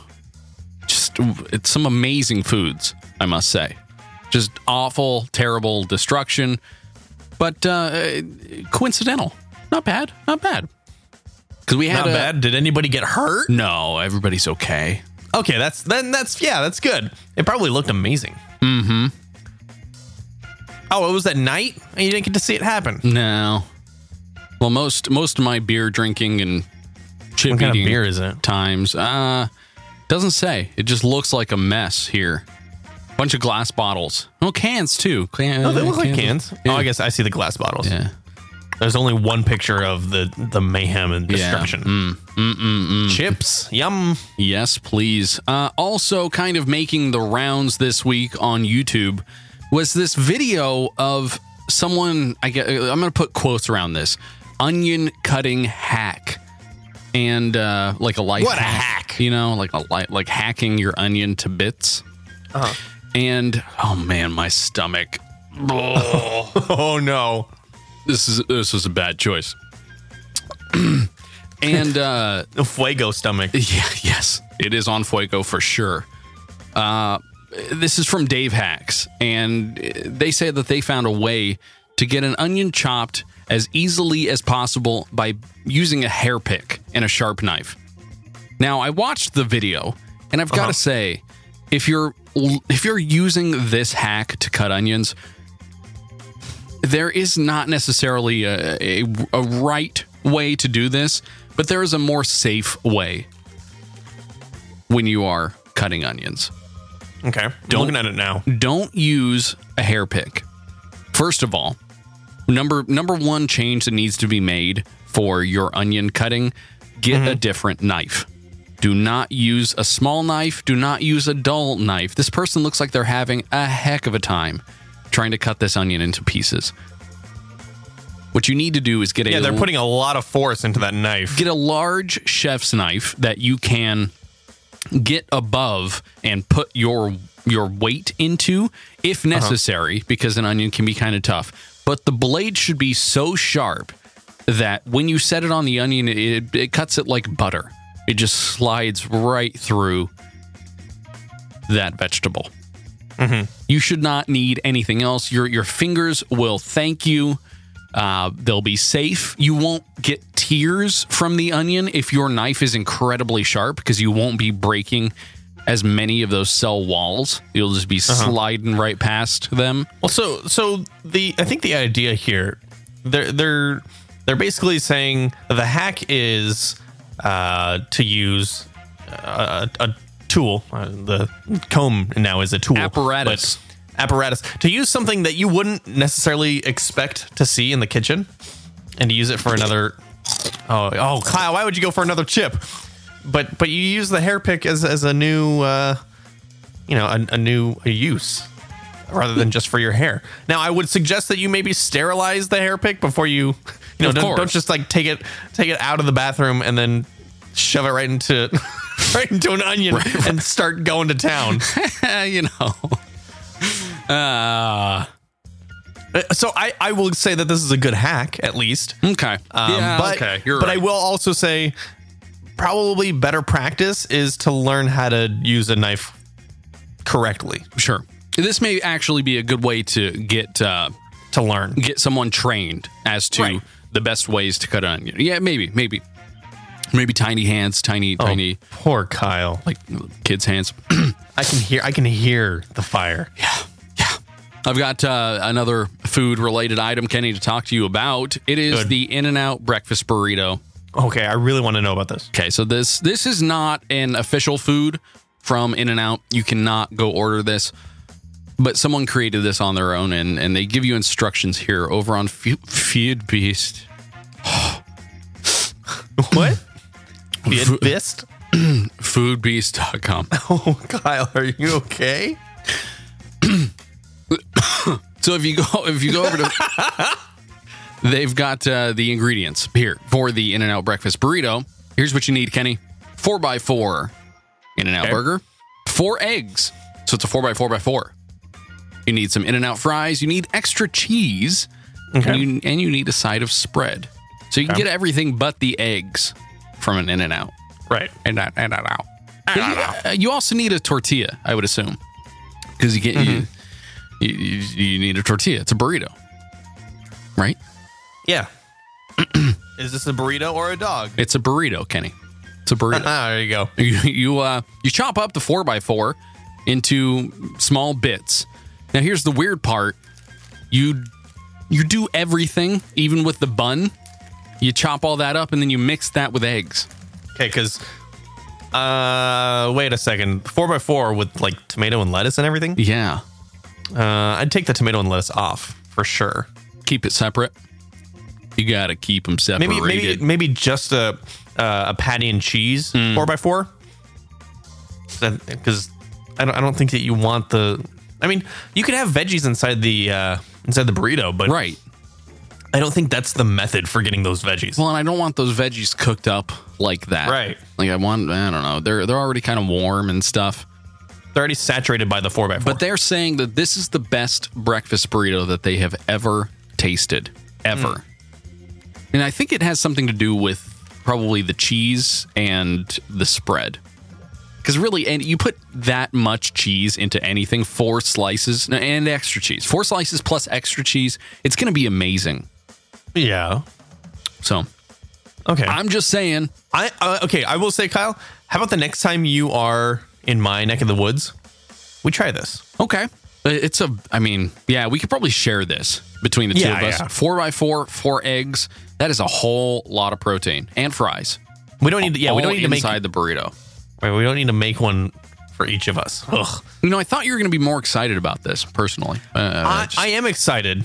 it's some amazing foods, I must say. Just awful, terrible destruction, but coincidental. Not bad. Not bad. Because we had not bad. Did anybody get hurt? No, everybody's okay. Okay, that's good. It probably looked amazing. Mm-hmm. Oh, it was at night, and you didn't get to see it happen. No. Well, most of my beer drinking and chip what kind eating of beer is it? Times doesn't say. It just looks like a mess here. Bunch of glass bottles. Oh, cans too. They look like cans. Yeah. Oh, I guess I see the glass bottles. Yeah. There's only one picture of the mayhem and destruction. Yeah. Chips, yum. Yes, please. Also, kind of making the rounds this week on YouTube was this video of someone. I'm going to put quotes around this. Onion cutting hack, and like a life. What a hack! You know, like hacking your onion to bits. Uh-huh. And oh man, my stomach. Oh no. This was a bad choice. And the Fuego stomach. Yeah, yes, it is on Fuego for sure. This is from Dave Hacks, and they say that they found a way to get an onion chopped as easily as possible by using a hair pick and a sharp knife. Now, I watched the video, and I've got to say, if you're using this hack to cut onions, there is not necessarily a right way to do this, but there is a more safe way when you are cutting onions. Okay, I'm looking at it now. Don't use a hair pick. First of all, number one change that needs to be made for your onion cutting, get a different knife. Do not use a small knife. Do not use a dull knife. This person looks like they're having a heck of a time trying to cut this onion into pieces. What you need to do is get a... Yeah, they're putting a lot of force into that knife. Get a large chef's knife that you can get above and put your weight into, if necessary, because an onion can be kind of tough. But the blade should be so sharp that when you set it on the onion, it cuts it like butter. It just slides right through that vegetable. You should not need anything else. Your fingers will thank you. They'll be safe. You won't get tears from the onion if your knife is incredibly sharp, because you won't be breaking as many of those cell walls. You'll just be sliding right past them. Well, so I think the idea here, they're basically saying the hack is to use a tool. The comb now is a tool. Apparatus to use something that you wouldn't necessarily expect to see in the kitchen, and to use it for another. Oh, Kyle, why would you go for another chip? But you use the hair pick as a new, a new use, rather than just for your hair. Now, I would suggest that you maybe sterilize the hair pick before you don't just like take it out of the bathroom and then shove it right into an onion and start going to town. So I will say that this is a good hack, at least. Okay. Okay. You're but right. I will also say probably better practice is to learn how to use a knife correctly. Sure. This may actually be a good way to get someone trained as to the best ways to cut an onion. Yeah, maybe tiny hands, tiny. Poor Kyle. Like kids' hands. I can hear the fire. Yeah. I've got another food-related item, Kenny, to talk to you about. It is the In-N-Out breakfast burrito. Okay, I really want to know about this. Okay, so this is not an official food from In-N-Out. You cannot go order this. But someone created this on their own, and they give you instructions here over on Feedbeast. What? Feedbeast? Foodbeast.com. Oh, Kyle, are you okay? So if you go over to, they've got the ingredients here for the In-N-Out breakfast burrito. Here's what you need, Kenny: 4x4 In-N-Out burger, 4 eggs. So it's a 4x4x4. You need some In-N-Out fries. You need extra cheese, and you need a side of spread. So you can get everything but the eggs from an In-N-Out. Right. You also need a tortilla, I would assume, because you get you need a tortilla. It's a burrito, right? Yeah. Is this a burrito or a dog? It's a burrito, Kenny. It's a burrito. There you go. You chop up the 4x4 into small bits. Now here's the weird part. You do everything, even with the bun. You chop all that up and then you mix that with eggs. Okay, because wait a second. 4x4 with like tomato and lettuce and everything? Yeah. I'd take the tomato and lettuce off for sure. Keep it separate. You got to keep them separated. Maybe just a patty and cheese 4x4. Because I don't think that you want the. I mean, you can have veggies inside the burrito, but right. I don't think that's the method for getting those veggies. Well, and I don't want those veggies cooked up like that. Right. Like I don't know. They're already kind of warm and stuff. They're already saturated by the 4x4. But they're saying that this is the best breakfast burrito that they have ever tasted. Ever. And I think it has something to do with probably the cheese and the spread. Because really, and you put that much cheese into anything, 4 slices and extra cheese. 4 slices plus extra cheese, it's going to be amazing. Yeah. So, okay. I'm just saying. I will say, Kyle, how about the next time you are in my neck of the woods, we try this. Okay. We could probably share this between the two of us. 4x4, 4 eggs. That is a whole lot of protein and fries. We don't need to, we don't need to make inside the burrito. Right, we don't need to make one for each of us. Ugh. I thought you were going to be more excited about this personally. I am excited.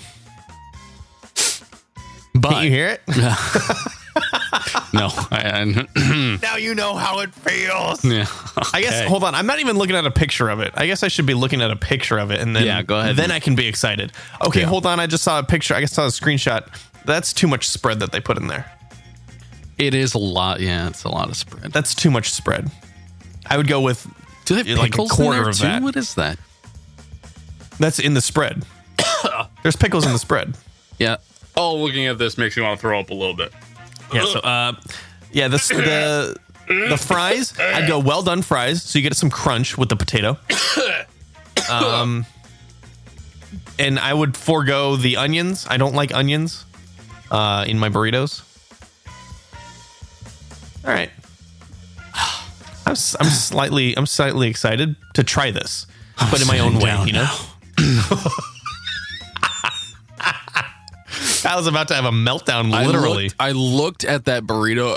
But can you hear it? No. Now you know how it feels. Yeah. I guess, hold on. I'm not even looking at a picture of it. I guess I should be looking at a picture of it. And then, go ahead. Then I can be excited. Okay, hold on. I just saw a picture. I guess I saw a screenshot. That's too much spread that they put in there. It is a lot. Yeah, it's a lot of spread. That's too much spread. I would go with do they have like a quarter of too? that. What is that? That's in the spread. There's pickles in the spread. Yeah. Oh, looking at this makes me want to throw up a little bit. Yeah. So, the fries. I'd go well done fries, so you get some crunch with the potato. And I would forego the onions. I don't like onions in my burritos. All right. I'm slightly excited to try this, but in my own way, you know. I was about to have a meltdown, literally. I looked at that burrito.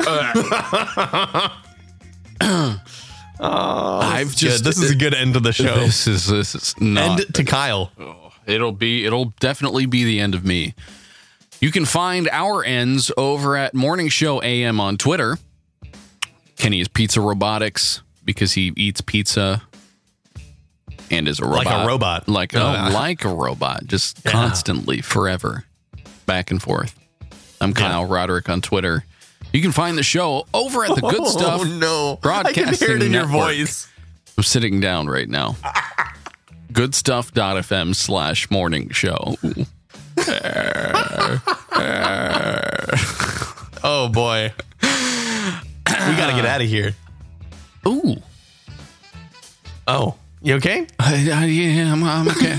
This is a good end to the show. This is not end to Kyle. It'll definitely be the end of me. You can find our ends over at Morning Show AM on Twitter. Kenny is Pizza Robotics because he eats pizza and is a robot. Like a robot. Like a robot. Just constantly, forever. Back and forth. I'm Kyle Roderick on Twitter. You can find the show over at the Good Stuff. Oh, no. Broadcasting I can hear it in Network. your voice. I'm sitting down right now. Goodstuff.fm/morning show. Oh, boy. We got to get out of here. Ooh. Oh, you okay? Yeah, I'm okay.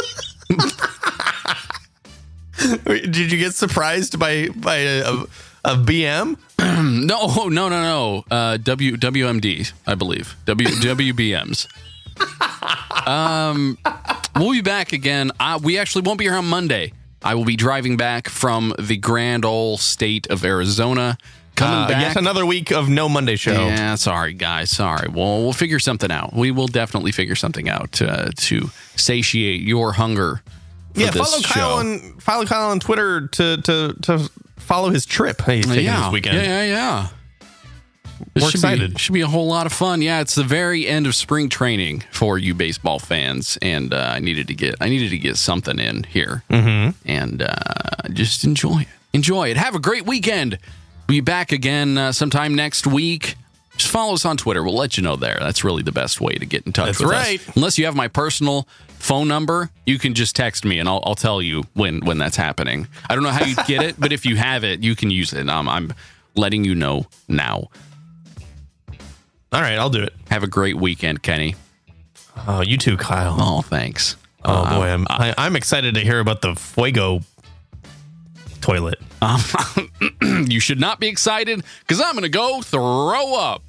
Did you get surprised by a BM? No. WMD, I believe. WBMs. We'll be back again. We actually won't be here on Monday. I will be driving back from the grand old state of Arizona. Coming back. Yet another week of no Monday show. Yeah, sorry, guys. Sorry. Well, we'll figure something out. We will definitely figure something out to satiate your hunger for this follow Kyle on Twitter to follow his trip he's taking this weekend. Yeah. We're excited. Should be a whole lot of fun. Yeah, it's the very end of spring training for you baseball fans, and I needed to get something in here, and just enjoy it. Have a great weekend. We'll be back again sometime next week. Just follow us on Twitter. We'll let you know there. That's really the best way to get in touch with us. Unless you have my personal phone number, you can just text me, and I'll tell you when that's happening. I don't know how you get it, but if you have it, you can use it. I'm letting you know now. All right, I'll do it. Have a great weekend, Kenny. Oh, you too, Kyle. Oh, thanks. Oh, boy. I'm excited to hear about the Fuego toilet. You should not be excited because I'm going to go throw up.